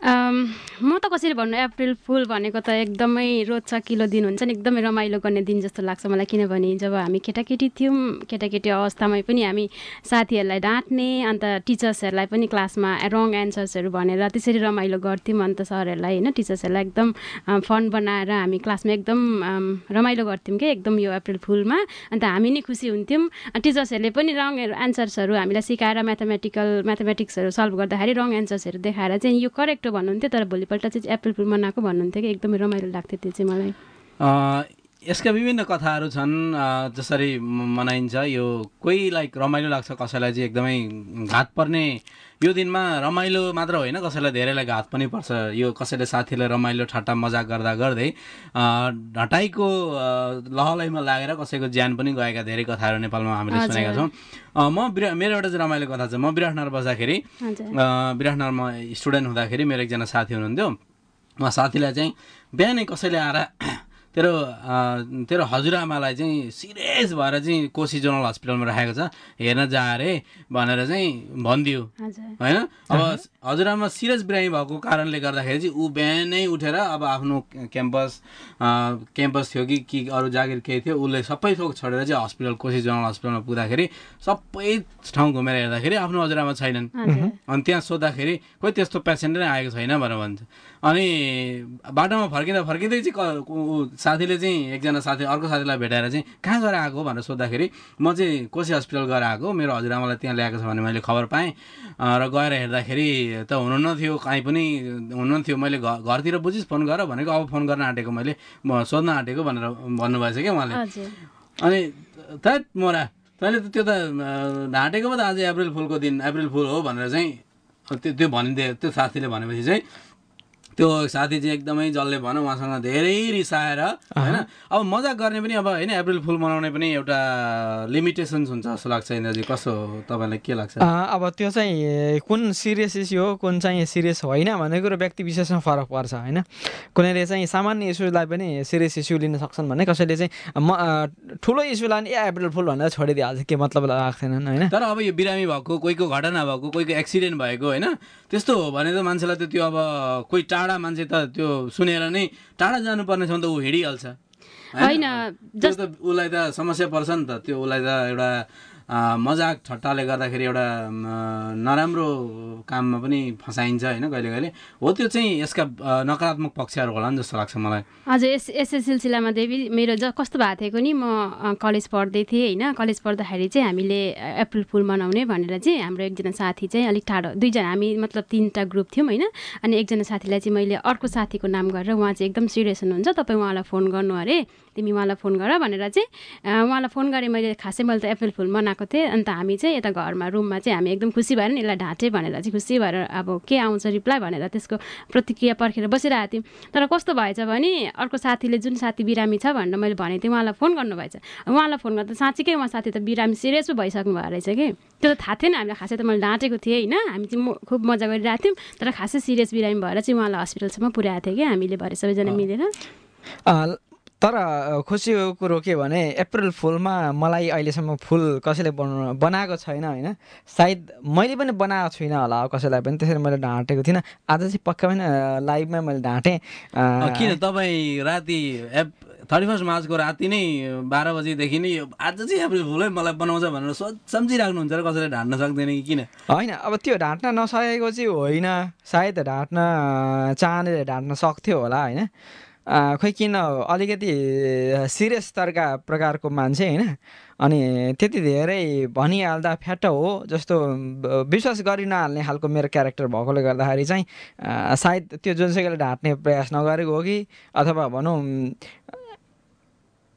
म त कसरी भन्नु, अप्रिल फुल भनेको त एकदमै रोचकिलो दिन हुन्छ नि, एकदमै रमाइलो गर्ने दिन जस्तो लाग्छ मलाई। किनभने जब हामी केटाकेटी थियौँ, केटाकेटी अवस्थामै पनि हामी साथीहरूलाई डाँट्ने, अन्त टिचर्सहरूलाई पनि क्लासमा रङ एन्सर्सहरू भनेर त्यसरी रमाइलो गर्थ्यौँ। अन्त सरहरूलाई होइन टिचर्सहरूलाई एकदम फन बनाएर हामी क्लासमा एकदम रमाइलो गर्थ्यौँ कि एकदम यो अप्रिल फुलमा। अन्त हामी नै खुसी हुन्थ्यौँ। टिचर्सहरूले पनि रङ एन्सर्सहरू हामीलाई सिकाएर म्याथमेटिकल म्याथमेटिक्सहरू सल्भ गर्दाखेरि रङ एन्सर्सहरू देखाएर चाहिँ यो करेक्ट भन्नुहुन्थ्यो, तर भोलिपल्ट चाहिँ अप्रिल फुल मनाएको भन्नुहुन्थ्यो कि एकदमै रमाइलो लाग्थ्यो त्यो चाहिँ मलाई। यसका विभिन्न कथाहरू छन् जसरी मनाइन्छ। यो कोही लाइक रमाइलो लाग्छ, कसैलाई चाहिँ एकदमै घात पर्ने। यो दिनमा रमाइलो मात्र होइन, कसैलाई धेरैलाई घात पनि पर्छ। यो कसैले साथीलाई रमाइलो ठट्टा मजाक गर्दा गर्दै ढटाइको लहलैमा लागेर कसैको ज्यान पनि गएका धेरै कथाहरू नेपालमा हामीले सुनेका छौँ। म बिरा मेरो एउटा चाहिँ रमाइलो कथा छ। म विराटनगर बस्दाखेरि, विराटनगरमा स्टुडेन्ट हुँदाखेरि मेरो एकजना साथी हुनुहुन्थ्यो। उहाँ साथीलाई चाहिँ बिहानै कसैले आएर तेरो तेरो हजुरआमालाई चाहिँ सिरियस भएर चाहिँ कोशी जनरल हस्पिटलमा राखेको छ, हेर्न जा अरे भनेर चाहिँ भनिदियो होइन। अब हजुरआमा सिरियस बिरामी भएको कारणले गर्दाखेरि चाहिँ ऊ बिहानै उठेर अब आफ्नो क्याम्पस क्याम्पस थियो कि कि अरू जागिर केही थियो, उसले सबै थोक छोडेर चाहिँ हस्पिटल कोशी जनरल हस्पिटलमा पुग्दाखेरि सबै ठाउँ घुमेर हेर्दाखेरि आफ्नो हजुरआमा छैनन्। अनि त्यहाँ सोद्धाखेरि कोही त्यस्तो पेसेन्ट नै आएको छैन भनेर भन्छ। अनि बाटोमा फर्किँदा फर्किँदै चाहिँ साथीले चाहिँ एकजना साथी अर्को साथीलाई भेटाएर चाहिँ कहाँ गएर आएको भनेर सोद्धाखेरि म चाहिँ कोशी हस्पिटल गएर आएको, मेरो हजुरआमालाई त्यहाँ ल्याएको छ भने मैले खबर पाएँ र गएर हेर्दाखेरि त हुनुहुन्न थियो, काहीँ पनि हुनुहुन्न थियो। मैले घ घरतिर बुझिस् फोन गर भनेको, अब फोन गर्न आँटेको मैले म सोध्न आँटेको भनेर भन्नुभएछ क्या उहाँले। अनि थैट मोरा तैँले त त्यो त ढाँटेको पो त आज अप्रिल फुलको दिन अप्रिल फुल हो भनेर चाहिँ त्यो त्यो भनिदिए। त्यो साथीले भनेपछि चाहिँ त्यो साथी चाहिँ एकदमै जसले भनौँ उहाँसँग धेरै रिसाएर होइन। अब मजाक गर्ने पनि अब होइन अप्रिल फुल मनाउने पनि एउटा लिमिटेसन्स हुन्छ जस्तो लाग्छ। इन्द्रजी कस्तो हो, तपाईँलाई के लाग्छ? अब त्यो चाहिँ कुन सिरियस इस्यु हो कुन चाहिँ सिरियस होइन भन्ने कुरो व्यक्ति विशेषमा फरक पर्छ होइन। कुनैले चाहिँ सामान्य इस्युलाई पनि सिरियस इस्यु लिन सक्छन् भने कसैले चाहिँ म ठुलो इस्युलाई ए अप्रिल फुल भनेर छोडिदिइहाल्छ, के मतलब लाग्दैनन् होइन। तर अब यो बिरामी भएको, कोहीको घटना भएको, कोहीको एक्सिडेन्ट भएको होइन, त्यस्तो हो भने त मान्छेलाई त त्यो अब कोही टाढा मान्छे त त्यो सुनेर नै टाढा जानुपर्ने छ भने त ऊ हिँडिहाल्छ होइन। त्यो त उसलाई त समस्या पर्छ नि त। त्यो उसलाई त एउटा मजाक ठट्टाले गर्दाखेरि एउटा नराम्रो काममा पनि फसाइन्छ होइन कहिले कहिले। हो त्यो चाहिँ यसका नकारात्मक पक्षहरू होला नि जस्तो लाग्छ मलाई। हजुर, यस यसै सिलसिलामा देवी मेरो ज कस्तो भएको थियो नि, म कलेज पढ्दै थिएँ होइन। कलेज पढ्दाखेरि चाहिँ हामीले अप्रिल फुल मनाउने भनेर चाहिँ हाम्रो एकजना साथी चाहिँ अलिक टाढो, दुईजना हामी मतलब तिनवटा ग्रुप थियौँ होइन। अनि एकजना साथीलाई चाहिँ मैले अर्को साथीको नाम गरेर, उहाँ चाहिँ एकदम सिरियस हुनुहुन्छ, तपाईँ उहाँलाई फोन गर्नु अरे, तिमी उहाँलाई फोन गर भनेर चाहिँ उहाँलाई फोन गरेँ मैले। खासै मैले त अप्रिल फुल मनाएको थिएँ। अन्त हामी चाहिँ यता घरमा रुममा चाहिँ हामी एकदम खुसी भएर नि यसलाई ढाँटे भनेर चाहिँ खुसी भएर अब के आउँछ रिप्लाई भनेर त्यसको प्रतिक्रिया पर्खेर बसिरहेको थियौँ। तर कस्तो भएछ भने अर्को साथीले, जुन साथी बिरामी छ भनेर मैले भनेको थिएँ, उहाँलाई फोन गर्नुभएछ। उहाँलाई फोन गर्दा साँच्चीकै उहाँ साथी त बिरामी सिरियस पो भइसक्नु भएको रहेछ कि। त्यो त थाहा थिएन हामीलाई, खासै त मैले डाँटेको थिएँ होइन। हामी चाहिँ म खुब मजा गरिरहेको थियौँ, तर खासै सिरियस बिरामी भएर चाहिँ उहाँलाई हस्पिटलसम्म पुर्याएको थियो कि हामीले भरे सबैजना मिलेर। तर खुसीको कुरो के भने अप्रिल फुलमा मलाई अहिलेसम्म फुल कसैले बनाउनु बनाएको छैन होइन। सायद मैले पनि बनाएको छुइनँ होला कसैलाई पनि, त्यसरी मैले ढाँटेको थिइनँ। आज चाहिँ पक्का पनि लाइभमा मैले ढाँटेँ। किन तपाईँ राति थर्टी फर्स्ट मार्चको राति नै बाह्र बजीदेखि नै आज चाहिँ अप्रिल फुलै मलाई बनाउँछ भनेर सोच सम्झिराख्नुहुन्छ र कसैले ढाँट्न सक्दैन कि किन? होइन, अब त्यो ढाँट्न नसकेको चाहिँ होइन, सायद ढाँट्न चाहने ढाँट्न सक्थ्यो होला होइन। खोइ किन अलिकति सिरियस स्तरका प्रकारको मान्छे होइन। अनि त्यति धेरै भनिहाल्दा फ्याट हो जस्तो विश्वास गरि नहाल्ने खालको मेरो क्यारेक्टर भएकोले गर्दाखेरि चाहिँ सायद त्यो जुनसुकैले ढाँट्ने प्रयास नगरेको हो कि, अथवा भनौँ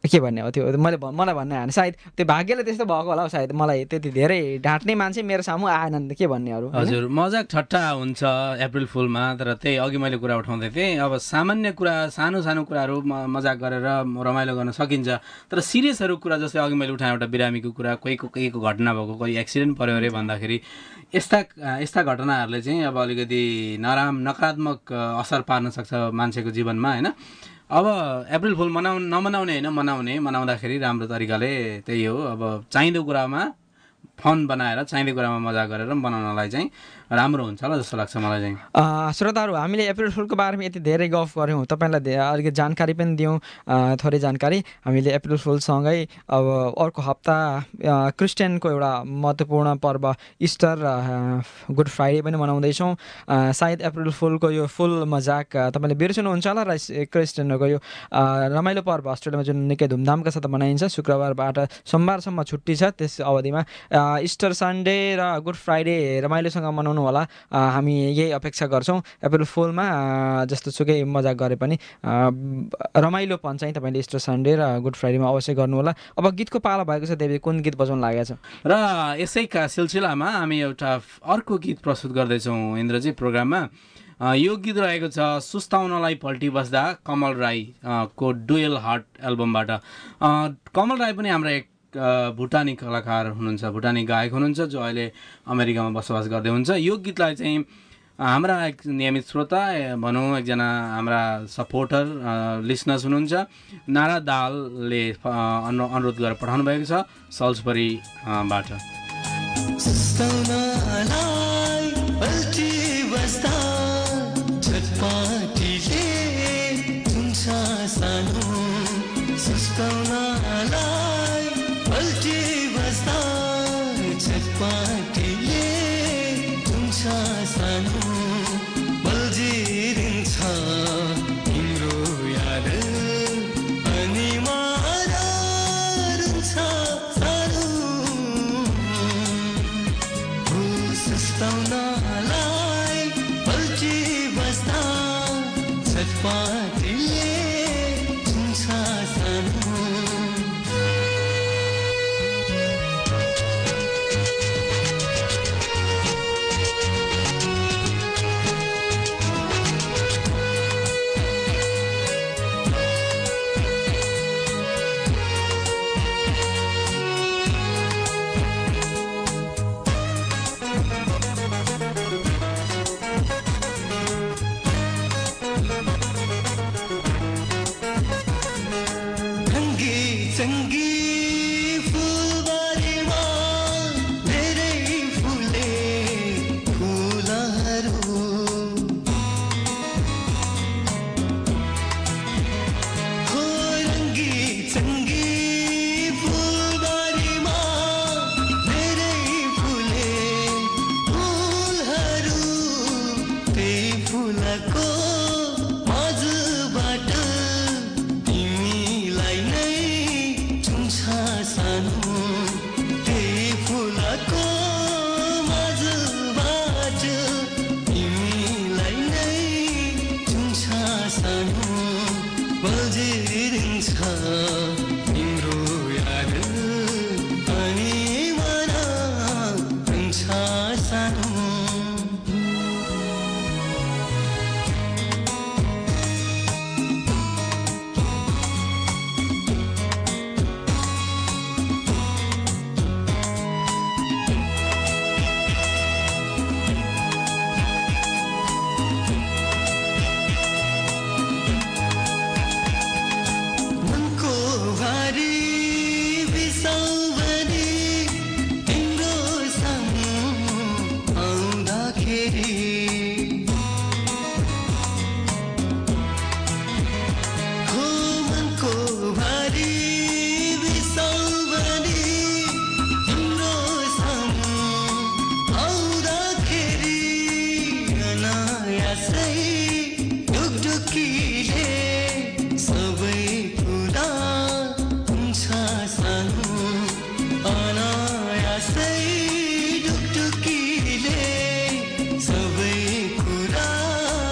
के भन्ने हो त्यो मैले मलाई भन्ने होइन सायद त्यो भाग्यले त्यस्तो भएको होला सायद मलाई त्यति धेरै ढाँट्ने मान्छे मेरो सामु आएनन् के भन्नेहरू हजुर मजाक ठट्टा हुन्छ अप्रिल फुलमा तर त्यही अघि मैले कुरा उठाउँदै थिएँ अब सामान्य कुरा सानो सानो कुराहरू मजाक गरेर रमाइलो गर्न सकिन्छ तर सिरियसहरू कुरा जस्तै अघि मैले उठाएँ एउटा बिरामीको कुरा कोहीको केहीको घटना भएको कोही एक्सिडेन्ट पर्यो अरे भन्दाखेरि यस्ता यस्ता घटनाहरूले चाहिँ अब अलिकति नराम नकारात्मक असर पार्न सक्छ मान्छेको जीवनमा होइन अब अप्रिल फुल मनाउ नमनाउने होइन मनाउने मनाउँदाखेरि राम्रो तरिकाले त्यही हो अब चाहिँदो कुरामा फन बनाएर चाहिँदो कुरामा मजा गरेर बनाउनलाई चाहिँ राम्रो हुन्छ होला जस्तो लाग्छ मलाई चाहिँ श्रोताहरू हामीले अप्रिल फुलको बारेमा यति धेरै गफ गऱ्यौँ तपाईँलाई अलिकति जानकारी पनि दियौँ थोरै जानकारी हामीले अप्रिल फुलसँगै अब अर्को हप्ता क्रिस्चियनको एउटा महत्त्वपूर्ण पर्व इस्टर गुड फ्राइडे पनि मनाउँदैछौँ सायद अप्रिल फुलको यो फुल मजाक तपाईँले बिर्सनुहुन्छ होला र क्रिस्चियनहरूको यो रमाइलो पर्व अस्ट्रेलियामा जुन निकै धुमधामका साथ मनाइन्छ शुक्रबारबाट सोमबारसम्म छुट्टी छ त्यस अवधिमा इस्टर सन्डे र गुड फ्राइडे रमाइलोसँग मनाउनु होला हामी यही अपेक्षा गर्छौँ अप्रिल फुलमा जस्तो सुकै मजाक गरे पनि रमाइलोपन चाहिँ तपाईँले इस्टर सन्डे र गुड फ्राइडेमा अवश्य गर्नु होला अब गीतको पालो भएको छ देवी कुन गीत बजाउन लागेको छ र यसैका सिलसिलामा हामी एउटा अर्को गीत प्रस्तुत गर्दैछौँ इन्द्रजी प्रोग्राममा यो गीत रहेको छ सुस्ताउनलाई पल्टी बस्दा कमल राई को डुएल हार्ट एल्बमबाट कमल राई पनि हाम्रो एक भुटानी कलाकार हुनुहुन्छ भुटानी गायक हुनुहुन्छ जो अहिले अमेरिकामा बसोबास गर्दै हुन्छ यो गीतलाई चाहिँ हाम्रा एक नियमित श्रोता भनौँ एकजना हाम्रा सपोर्टर लिसनर्स हुनुहुन्छ नारा दालले अनुरोध गरेर पठाउनु भएको छ सल्सबरीबाट पल्टी बस्दा छटपटीले हुन्छ सानो बल्झिदिन्छ तिम्रो याद अनि मारुन्छ सानो सुस्ताउनलाई पल्टी बस्दा छटपटीले हुन्छ सानो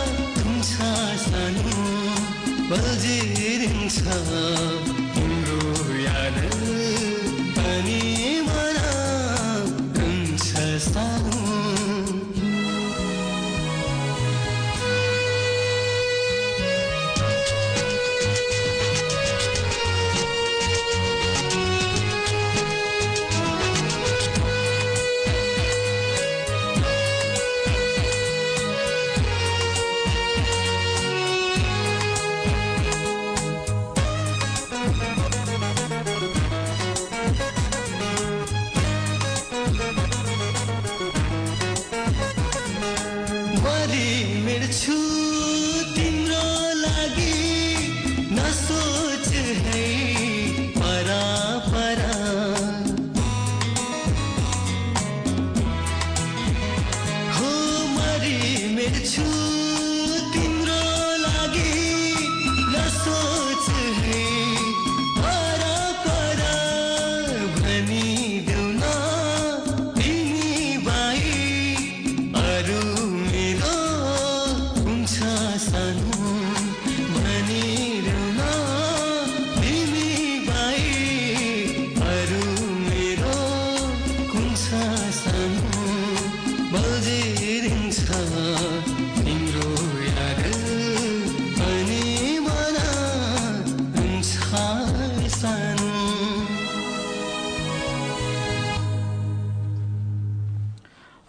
बल्झिदिन्छ तिम्रो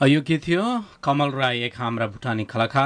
यो के थियो कमल राई एक हाम्रा भुटानी कलाकार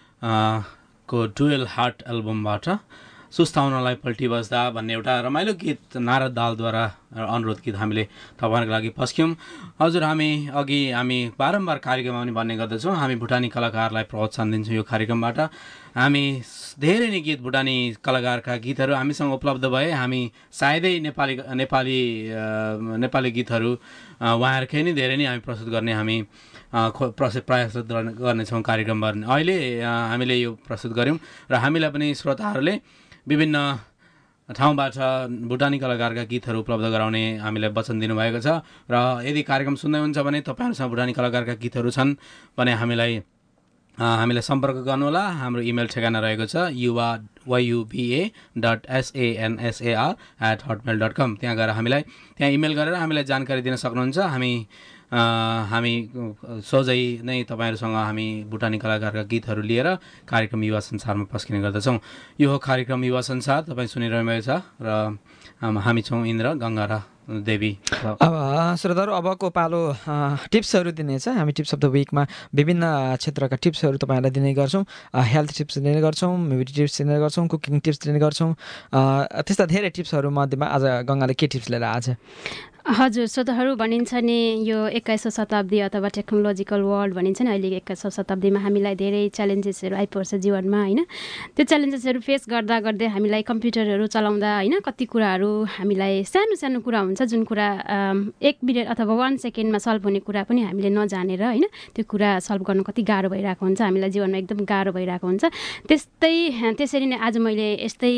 को डुएल हार्ट एल्बमबाट सुस्ताउनलाई पल्टी बस्दा भन्ने एउटा रमाइलो गीत नारद दालद्वारा अनुरोध गीत हामीले तपाईँहरूको लागि पस्क्यौँ। हजुर हामी अघि हामी बारम्बार कार्यक्रममा पनि भन्ने गर्दछौँ हामी भुटानी कलाकारलाई प्रोत्साहन दिन्छौँ। यो कार्यक्रमबाट हामी धेरै नै गीत भुटानी कलाकारका गीतहरू हामीसँग उपलब्ध भए हामी सायदै नेपाली नेपाली नेपाली गीतहरू उहाँहरूकै नै धेरै नै हामी प्रस्तुत गर्ने हामी प्रस्तुत प्रयास गर्नेछौँ कार्यक्रमबाट। अहिले हामीले यो प्रस्तुत गऱ्यौँ र हामीलाई पनि श्रोताहरूले विभिन्न ठाउँबाट भुटानी कलाकारका गीतहरू उपलब्ध गराउने हामीलाई वचन दिनुभएको छ र यदि कार्यक्रम सुन्दै हुन्छ भने तपाईँहरूसँग भुटानी कलाकारका गीतहरू छन् भने हामीलाई हामीलाई सम्पर्क गर्नुहोला। हाम्रो इमेल ठेगाना रहेको छ युवा Y U B A dot S N S A R at Hotmail dot com. त्यहाँ गएर हामीलाई त्यहाँ इमेल गरेर हामीलाई जानकारी दिन सक्नुहुन्छ। हामी हामी सोझै नै तपाईँहरूसँग हामी भुटानी कलाकारका गीतहरू लिएर कार्यक्रम युवा संसारमा पस्किने गर्दछौँ। यो हो कार्यक्रम युवा संसार, तपाईँ सुनिरहनु भएको छ र हामी छौँ इन्द्र, गङ्गा र देवी। अब श्रोताहरू अबको पालो टिप्सहरू दिनेछ। हामी टिप्स अफ द विकमा विभिन्न क्षेत्रका टिप्सहरू तपाईँहरूलाई दिने गर्छौँ। हेल्थ टिप्स दिने गर्छौँ, म्युजिक टिप्स दिने गर्छौँ, कुकिङ टिप्स दिने गर्छौँ। त्यस्ता धेरै टिप्सहरू मध्येमा आज गङ्गाले के टिप्स लिएर आज? हजुर श्रोताहरू, भनिन्छ नि यो एक्काइसौँ शताब्दी अथवा टेक्नोलोजिकल वर्ल्ड भनिन्छ नि, अहिले एक्काइसौँ शताब्दीमा हामीलाई धेरै च्यालेन्जेसहरू आइपर्छ जीवनमा होइन। त्यो च्यालेन्जेसहरू फेस गर्दा गर्दै हामीलाई कम्प्युटरहरू चलाउँदा होइन कति कुराहरू हामीलाई सानो सानो कुरा हुन्छ जुन कुरा एक मिनट अथवा वान सेकेन्डमा सल्भ हुने कुरा पनि हामीले नजानेर होइन त्यो कुरा सल्भ गर्नु कति गाह्रो भइरहेको हुन्छ, हामीलाई जीवनमा एकदम गाह्रो भइरहेको हुन्छ। त्यस्तै त्यसरी नै आज मैले यस्तै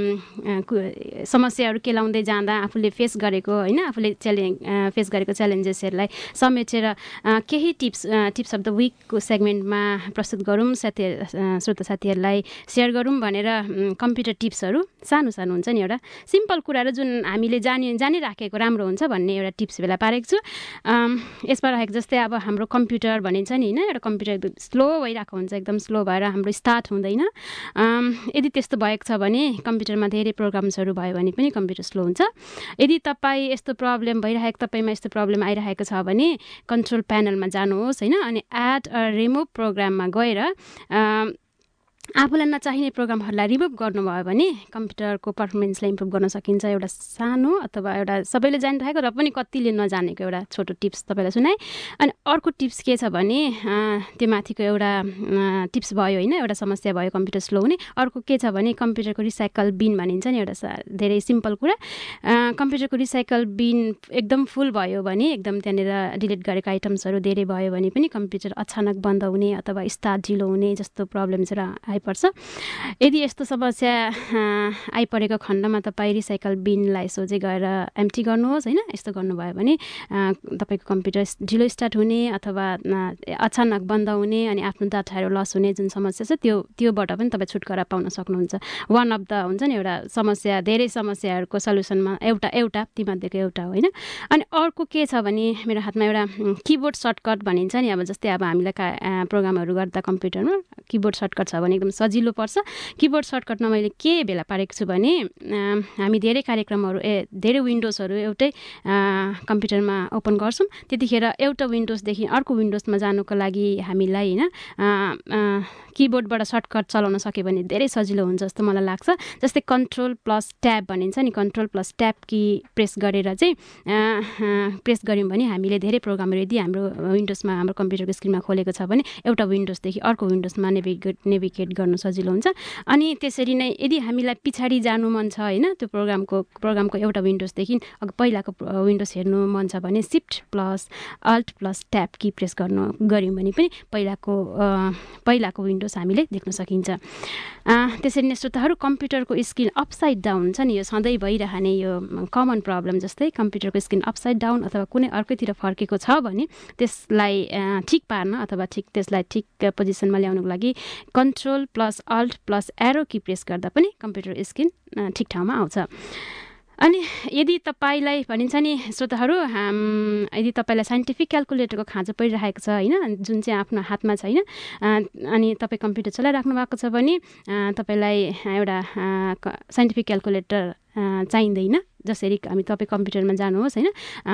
समस्याहरू केलाउँदै जाँदा आफूले फेस गरेको होइन आफूले च्यालेन्ज फेस गरेको च्यालेन्जेसहरूलाई समेटेर केही टिप्स टिप्स अफ द विकको सेगमेन्टमा प्रस्तुत गरौँ, साथी श्रोता साथीहरूलाई सेयर गरौँ भनेर कम्प्युटर टिप्सहरू सानो सानो हुन्छ नि, एउटा सिम्पल कुराहरू जुन हामीले जानि जानिराखेको राम्रो हुन्छ भन्ने एउटा टिप्स बेला पारेको छु। यसमा रहेको जस्तै अब हाम्रो कम्प्युटर भनिन्छ नि होइन, एउटा कम्प्युटर एकदम स्लो भइरहेको हुन्छ, एकदम स्लो भएर हाम्रो स्टार्ट हुँदैन। यदि त्यस्तो भएको छ भने कम्प्युटरमा धेरै प्रोग्राम्सहरू भयो भने पनि कम्प्युटर स्लो हुन्छ। यदि तपाईँ यस्तो प्रब्लम भइरहेको तपाईँमा यस्तो प्रब्लम आइरहेको छ भने कन्ट्रोल प्यानलमा जानुहोस् होइन, अनि एड अ रिमुभ प्रोग्राममा गएर आफूलाई नचाहिने प्रोग्रामहरूलाई रिमुभ गर्नुभयो भने कम्प्युटरको पर्फर्मेन्सलाई इम्प्रुभ गर्न सकिन्छ। एउटा सानो अथवा एउटा सबैले जानिरहेको र पनि कतिले नजानेको एउटा छोटो टिप्स तपाईँलाई सुनाएँ। अनि अर्को टिप्स के छ भने त्यो माथिको एउटा टिप्स भयो होइन, एउटा समस्या भयो कम्प्युटर स्लो हुने। अर्को के छ भने कम्प्युटरको रिसाइकल बिन भनिन्छ नि, एउटा धेरै सिम्पल कुरा। कम्प्युटरको रिसाइकल बिन एकदम फुल भयो भने एकदम त्यहाँनिर डिलिट गरेको आइटम्सहरू धेरै भयो भने पनि कम्प्युटर अचानक बन्द हुने अथवा स्टार्ट ढिलो हुने जस्तो प्रब्लम्सहरू आइपर्छ। यदि यस्तो समस्या आइपरेको खण्डमा तपाईँ रिसाइकल बिनलाई सोझै गएर एम्टी गर्नुहोस् होइन। यस्तो गर्नुभयो भने तपाईँको कम्प्युटर ढिलो स्टार्ट हुने अथवा अचानक बन्द हुने अनि आफ्नो डाटाहरू लस हुने जुन समस्या छ त्यो त्योबाट पनि तपाईँ छुटकारा पाउन सक्नुहुन्छ। वान अफ द हुन्छ नि एउटा समस्या, धेरै समस्याहरूको सल्युसनमा एउटा एउटा तीमध्येको एउटा होइन। अनि अर्को के छ भने मेरो हातमा एउटा किबोर्ड सर्टकट भनिन्छ नि, अब जस्तै अब हामीलाई का प्रोग्रामहरू गर्दा कम्प्युटरमा किबोर्ड सर्टकट छ भने एकदम सजिलो पर्छ। किबोर्ड सर्टकटमा मैले के बेला पारेको छु भने हामी धेरै कार्यक्रमहरू ए धेरै विन्डोजहरू एउटै कम्प्युटरमा ओपन गर्छौँ, त्यतिखेर एउटा विन्डोजदेखि अर्को विन्डोजमा जानुको लागि हामीलाई होइन किबोर्डबाट सर्टकट चलाउन सक्यो भने धेरै सजिलो हुन्छ जस्तो मलाई लाग्छ। जस्तै कन्ट्रोल प्लस ट्याब भनिन्छ नि, control plus tab key press गरेर चाहिँ प्रेस गऱ्यौँ भने हामीले धेरै प्रोग्रामहरू यदि हाम्रो विन्डोजमा हाम्रो कम्प्युटरको स्क्रिनमा खोलेको छ भने एउटा विन्डोजदेखि अर्को विन्डोजमा नेभिगेट नेभिगेट गर्नु सजिलो हुन्छ। अनि त्यसरी नै यदि हामीलाई पछाडि जानु मन छ होइन त्यो प्रोग्रामको प्रोग्रामको एउटा विन्डोजदेखि अब पहिलाको विन्डोज हेर्नु मन छ भने shift plus alt plus tab key press गर्नु गऱ्यौँ भने पनि पहिलाको पहिलाको विन्डोज हामीले देख्न सकिन्छ। त्यसरी नै श्रोताहरू कम्प्युटरको स्क्रिन अपसाइड डाउन छ नि, यो सधैँ भइरहने यो कमन प्रब्लम। जस्तै कम्प्युटरको स्क्रिन अपसाइड डाउन अथवा कुनै अर्कैतिर फर्केको छ भने त्यसलाई ठिक पार्न अथवा ठिक त्यसलाई ठिक पोजिसनमा ल्याउनुको लागि control plus alt plus arrow key press गर्दा पनि कम्प्युटर स्क्रिन ठिक ठाउँमा आउँछ। अनि यदि तपाईँलाई भनिन्छ नि श्रोताहरू यदि तपाईँलाई साइन्टिफिक क्यालकुलेटरको खाँचो परिरहेको छ होइन, जुन चाहिँ आफ्नो हातमा छैन अनि तपाईँ कम्प्युटर चलाइराख्नु भएको छ भने तपाईँलाई एउटा साइन्टिफिक क्यालकुलेटर चाहिँदैन। जसरी हामी तपाईँ कम्प्युटरमा जानुहोस् होइन,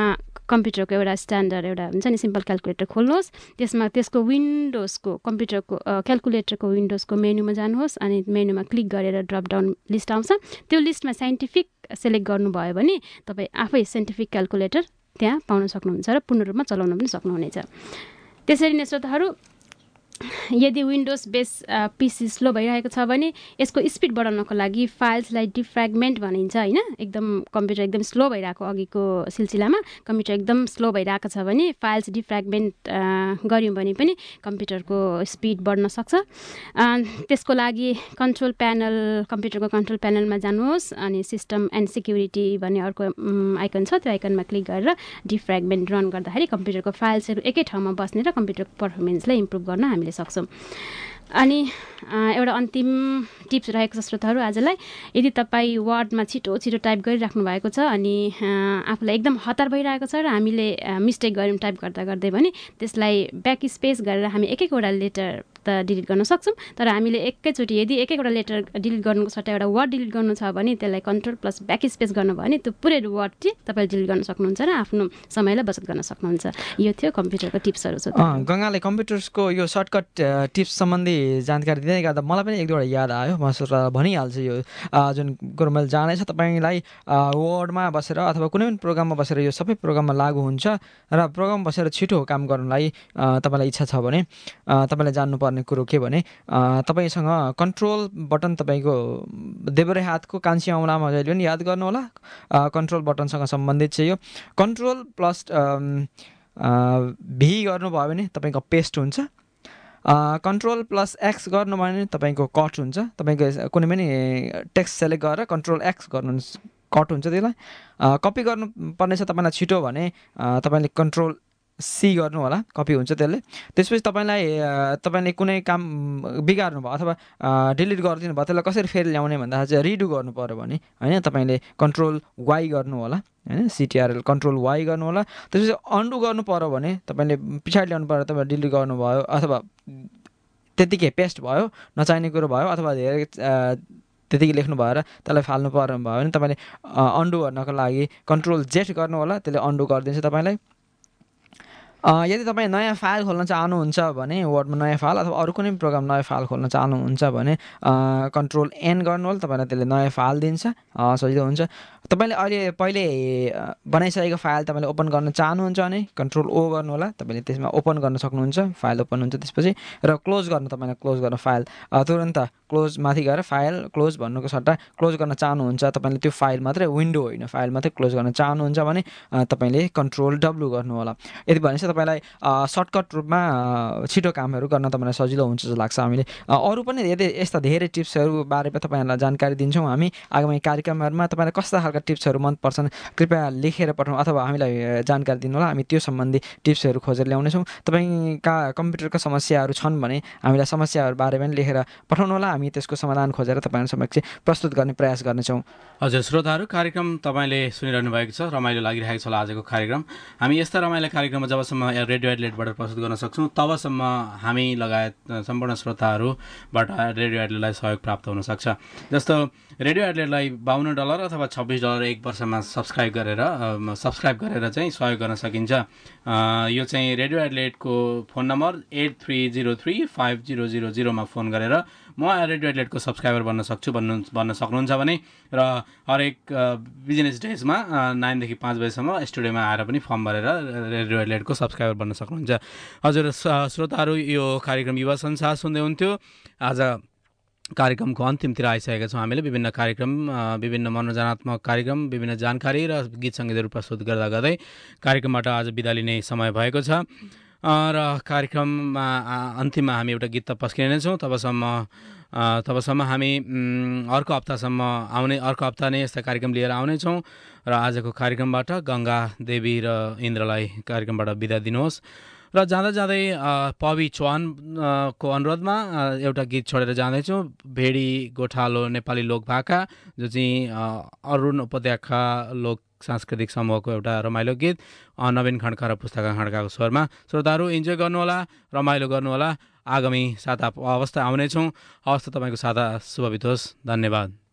कम्प्युटरको एउटा स्ट्यान्डर्ड एउटा हुन्छ नि सिम्पल क्यालकुलेटर खोल्नुहोस्, त्यसमा त्यसको विन्डोजको कम्प्युटरको क्यालकुलेटरको विन्डोजको मेनुमा जानुहोस् अनि मेनुमा क्लिक गरेर ड्रप डाउन लिस्ट आउँछ। त्यो लिस्टमा साइन्टिफिक सेलेक्ट गर्नुभयो भने तपाईँ आफै साइन्टिफिक क्यालकुलेटर त्यहाँ पाउन सक्नुहुन्छ र पूर्ण रूपमा चलाउन पनि सक्नुहुनेछ। त्यसरी नै श्रोताहरू, यदि विन्डोज बेस पिसी स्लो भइरहेको छ भने यसको स्पिड बढाउनको लागि फाइल्सलाई डिफ्रेगमेन्ट भनिन्छ होइन। एकदम कम्प्युटर एकदम स्लो भइरहेको अघिको सिलसिलामा कम्प्युटर एकदम स्लो भइरहेको छ भने फाइल्स डिफ्रेगमेन्ट गऱ्यौँ भने पनि कम्प्युटरको स्पिड बढ्न सक्छ। त्यसको लागि कन्ट्रोल प्यानल कम्प्युटरको कन्ट्रोल प्यानलमा जानुहोस् अनि सिस्टम एन्ड सिक्युरिटी भन्ने अर्को आइकन छ, त्यो आइकनमा क्लिक गरेर डिफ्रेगमेन्ट रन गर्दाखेरि कम्प्युटरको फाइल्सहरू एकै ठाउँमा बस्ने र कम्प्युटरको पर्फर्मेन्सलाई इम्प्रुभ गर्न हामी सक्छौँ। अनि एउटा अन्तिम टिप्स रहेको छ श्रोताहरू आजलाई, यदि तपाईँ वर्डमा छिटो छिटो टाइप गरिराख्नु भएको छ अनि आफूलाई एकदम हतार भइरहेको छ र हामीले मिस्टेक गऱ्यौँ टाइप गर्दा गर्दै भने त्यसलाई ब्याक स्पेस गरेर हामी एक एकवटा लेटर त डिलिट गर्न सक्छौँ। तर हामीले एकैचोटि यदि एक एकवटा लेटर डिलिट गर्नुको सट्टा एउटा वर्ड डिलिट गर्नु छ भने त्यसलाई कन्ट्रोल प्लस ब्याक स्पेस गर्नुभयो भने त्यो पुरै वर्ड चाहिँ तपाईँले डिलिट गर्न सक्नुहुन्छ र आफ्नो समयलाई बचत गर्न सक्नुहुन्छ। यो थियो कम्प्युटरको टिप्सहरू। गङ्गाले कम्प्युटर्सको यो सर्टकट टिप्स सम्बन्धी जानकारी दिँदै गर्दा मलाई पनि एक दुईवटा याद आयो, म श्रोता भनिहाल्छु। यो जुन कुरो मैले जानेछ तपाईँलाई वर्डमा बसेर अथवा कुनै पनि प्रोग्राममा बसेर यो सबै प्रोग्राममा लागु हुन्छ र प्रोग्राम बसेर छिटो काम गर्नलाई तपाईँलाई इच्छा छ भने तपाईँलाई जान्नुपर्ने कुरो के भने तपाईँसँग कन्ट्रोल बटन तपाईँको देब्रे हातको कान्छी औँलामा जहिले पनि याद गर्नु होला। कन्ट्रोल बटनसँग सम्बन्धित चाहिँ यो कन्ट्रोल प्लस भी गर्नुभयो भने तपाईँको पेस्ट हुन्छ। कन्ट्रोल प्लस एक्स गर्नुभयो भने तपाईँको कट हुन्छ। तपाईँको कुनै पनि टेक्स्ट सेलेक्ट गरेर कन्ट्रोल एक्स गर्नु कट हुन्छ। त्यसलाई कपी गर्नुपर्ने छ तपाईँलाई छिटो भने तपाईँले कन्ट्रोल सी गर्नु होला, कपी हुन्छ त्यसले। त्यसपछि तपाईँलाई तपाईँले कुनै काम बिगार्नु भयो अथवा डिलिट गरिदिनु भयो, त्यसलाई कसरी फेरि ल्याउने भन्दा चाहिँ रिडु गर्नु पऱ्यो भने होइन तपाईँले कन्ट्रोल वाई गर्नु होला होइन, सिटिआरएल कन्ट्रोल वाई गर्नु होला। त्यसपछि अन्डु गर्नु पऱ्यो भने तपाईँले पछाडि ल्याउनु पऱ्यो, तपाईँले डिलिट गर्नुभयो अथवा त्यतिकै पेस्ट भयो नचाहिने कुरो भयो अथवा धेरै त्यतिकै लेख्नु भएर त्यसलाई फाल्नु पर्नु भयो भने तपाईँले अन्डु गर्नको लागि कन्ट्रोल जेट गर्नु होला, त्यसले अन्डु गरिदिन्छ तपाईँलाई। यदि तपाईँ नयाँ फाइल खोल्न चाहनुहुन्छ भने वर्डमा नयाँ फाइल अथवा अरू कुनै प्रोग्राम नयाँ फाइल खोल्न चाहनुहुन्छ भने कन्ट्रोल एन गर्नु होला, तपाईँलाई त्यसले नयाँ फाइल दिन्छ, सजिलो हुन्छ। तपाईँले अहिले पहिले बनाइसकेको फाइल तपाईँले ओपन गर्न चाहनुहुन्छ भने कन्ट्रोल ओ गर्नु होला, तपाईँले त्यसमा ओपन गर्न सक्नुहुन्छ, फाइल ओपन हुन्छ। त्यसपछि र क्लोज गर्नु, तपाईँलाई क्लोज गर्न फाइल तुरन्त क्लोज माथि गएर फाइल क्लोज भन्नुको सट्टा क्लोज गर्न चाहनुहुन्छ, तपाईँले त्यो फाइल मात्रै विन्डो होइन फाइल मात्रै क्लोज गर्न चाहनुहुन्छ भने तपाईँले कन्ट्रोल डब्लु गर्नु होला। यदि भनेपछि तपाईँलाई सर्टकट रूपमा छिटो कामहरू गर्न तपाईँलाई सजिलो हुन्छ जस्तो लाग्छ। हामीले अरू पनि यदि यस्ता धेरै टिप्सहरू बारेमा तपाईँहरूलाई जानकारी दिन्छौँ हामी आगामी कार्यक्रमहरूमा। तपाईँलाई कस्ता खालका टिप्सहरू मनपर्छन् कृपया लेखेर पठाउनु अथवा हामीलाई जानकारी दिनु होला, हामी त्यो सम्बन्धी टिप्सहरू खोजेर ल्याउनेछौँ। तपाईँका कम्प्युटरका समस्याहरू छन् भने हामीलाई समस्याहरू बारे पनि लेखेर पठाउनु होला, हामी त्यसको समाधान खोजेर तपाईँहरू समक्ष प्रस्तुत गर्ने प्रयास गर्नेछौँ। हजुर श्रोताहरू, कार्यक्रम तपाईँले सुनिरहनु भएको छ, रमाइलो लागिरहेको छ होला आजको कार्यक्रम। हामी यस्ता रमाइलो कार्यक्रममा जबसम्म रेडियो एडलेटबाट प्रस्तुत गर्न सक्छौँ तबसम्म हामी लगायत सम्पूर्ण श्रोताहरूबाट रेडियो एडलेटलाई सहयोग प्राप्त हुनसक्छ। जस्तो रेडियो एडलेटलाई बाहन्न डलर अथवा छब्बिस डलर एक वर्षमा सब्सक्राइब गरेर सब्सक्राइब गरेर चाहिँ सहयोग गर्न सकिन्छ। यो चाहिँ रेडियो एडलेटको phone number eight three zero three five zero zero जिरोमा फोन गरेर म रेडियो एडलेटको सब्सक्राइबर बन्न सक्छु भन्नु भन्न सक्नुहुन्छ भने र हरेक बिजनेस डेजमा नाइनदेखि पाँच बजीसम्म स्टुडियोमा आएर पनि फर्म भरेर रेडियो एडलेटको सब्सक्राइबर बन्न सक्नुहुन्छ। हजुर श्रोताहरू, यो कार्यक्रम युवा संसार सुन्दै हुन्थ्यो। आज कार्यक्रमको अन्तिमतिर आइसकेका छौँ हामीले। विभिन्न कार्यक्रम, विभिन्न मनोरञ्जनात्मक कार्यक्रम, विभिन्न जानकारी र गीत सङ्गीतहरू प्रस्तुत गर्दा गर्दै कार्यक्रमबाट आज बिदा लिने समय भएको छ र कार्यक्रममा अन्तिममा हामी एउटा गीत त पस्किने नै छौँ। तबसम्म तबसम्म हामी अर्को हप्तासम्म आउने अर्को हप्ता नै यस्ता कार्यक्रम लिएर आउनेछौँ र आजको कार्यक्रमबाट गङ्गा देवी र इन्द्रलाई कार्यक्रमबाट बिदा दिनुहोस् र जाँदा जाँदै पवि चौहानको अनुरोधमा एउटा गीत छोडेर जाँदैछौँ। भेडी गोठालो नेपाली लोकभाका, जो चाहिँ अरुण उपत्यका लोक सांस्कृतिक समूहको एउटा रमाइलो गीत नवीन खड्का र पुस्तका खड्काको स्वरमा। श्रोताहरू इन्जोय गर्नुहोला, रमाइलो गर्नुहोला। आगामी साता अवस्था आउनेछौँ। हवस् त, तपाईँको साता शुभ बितोस्। धन्यवाद।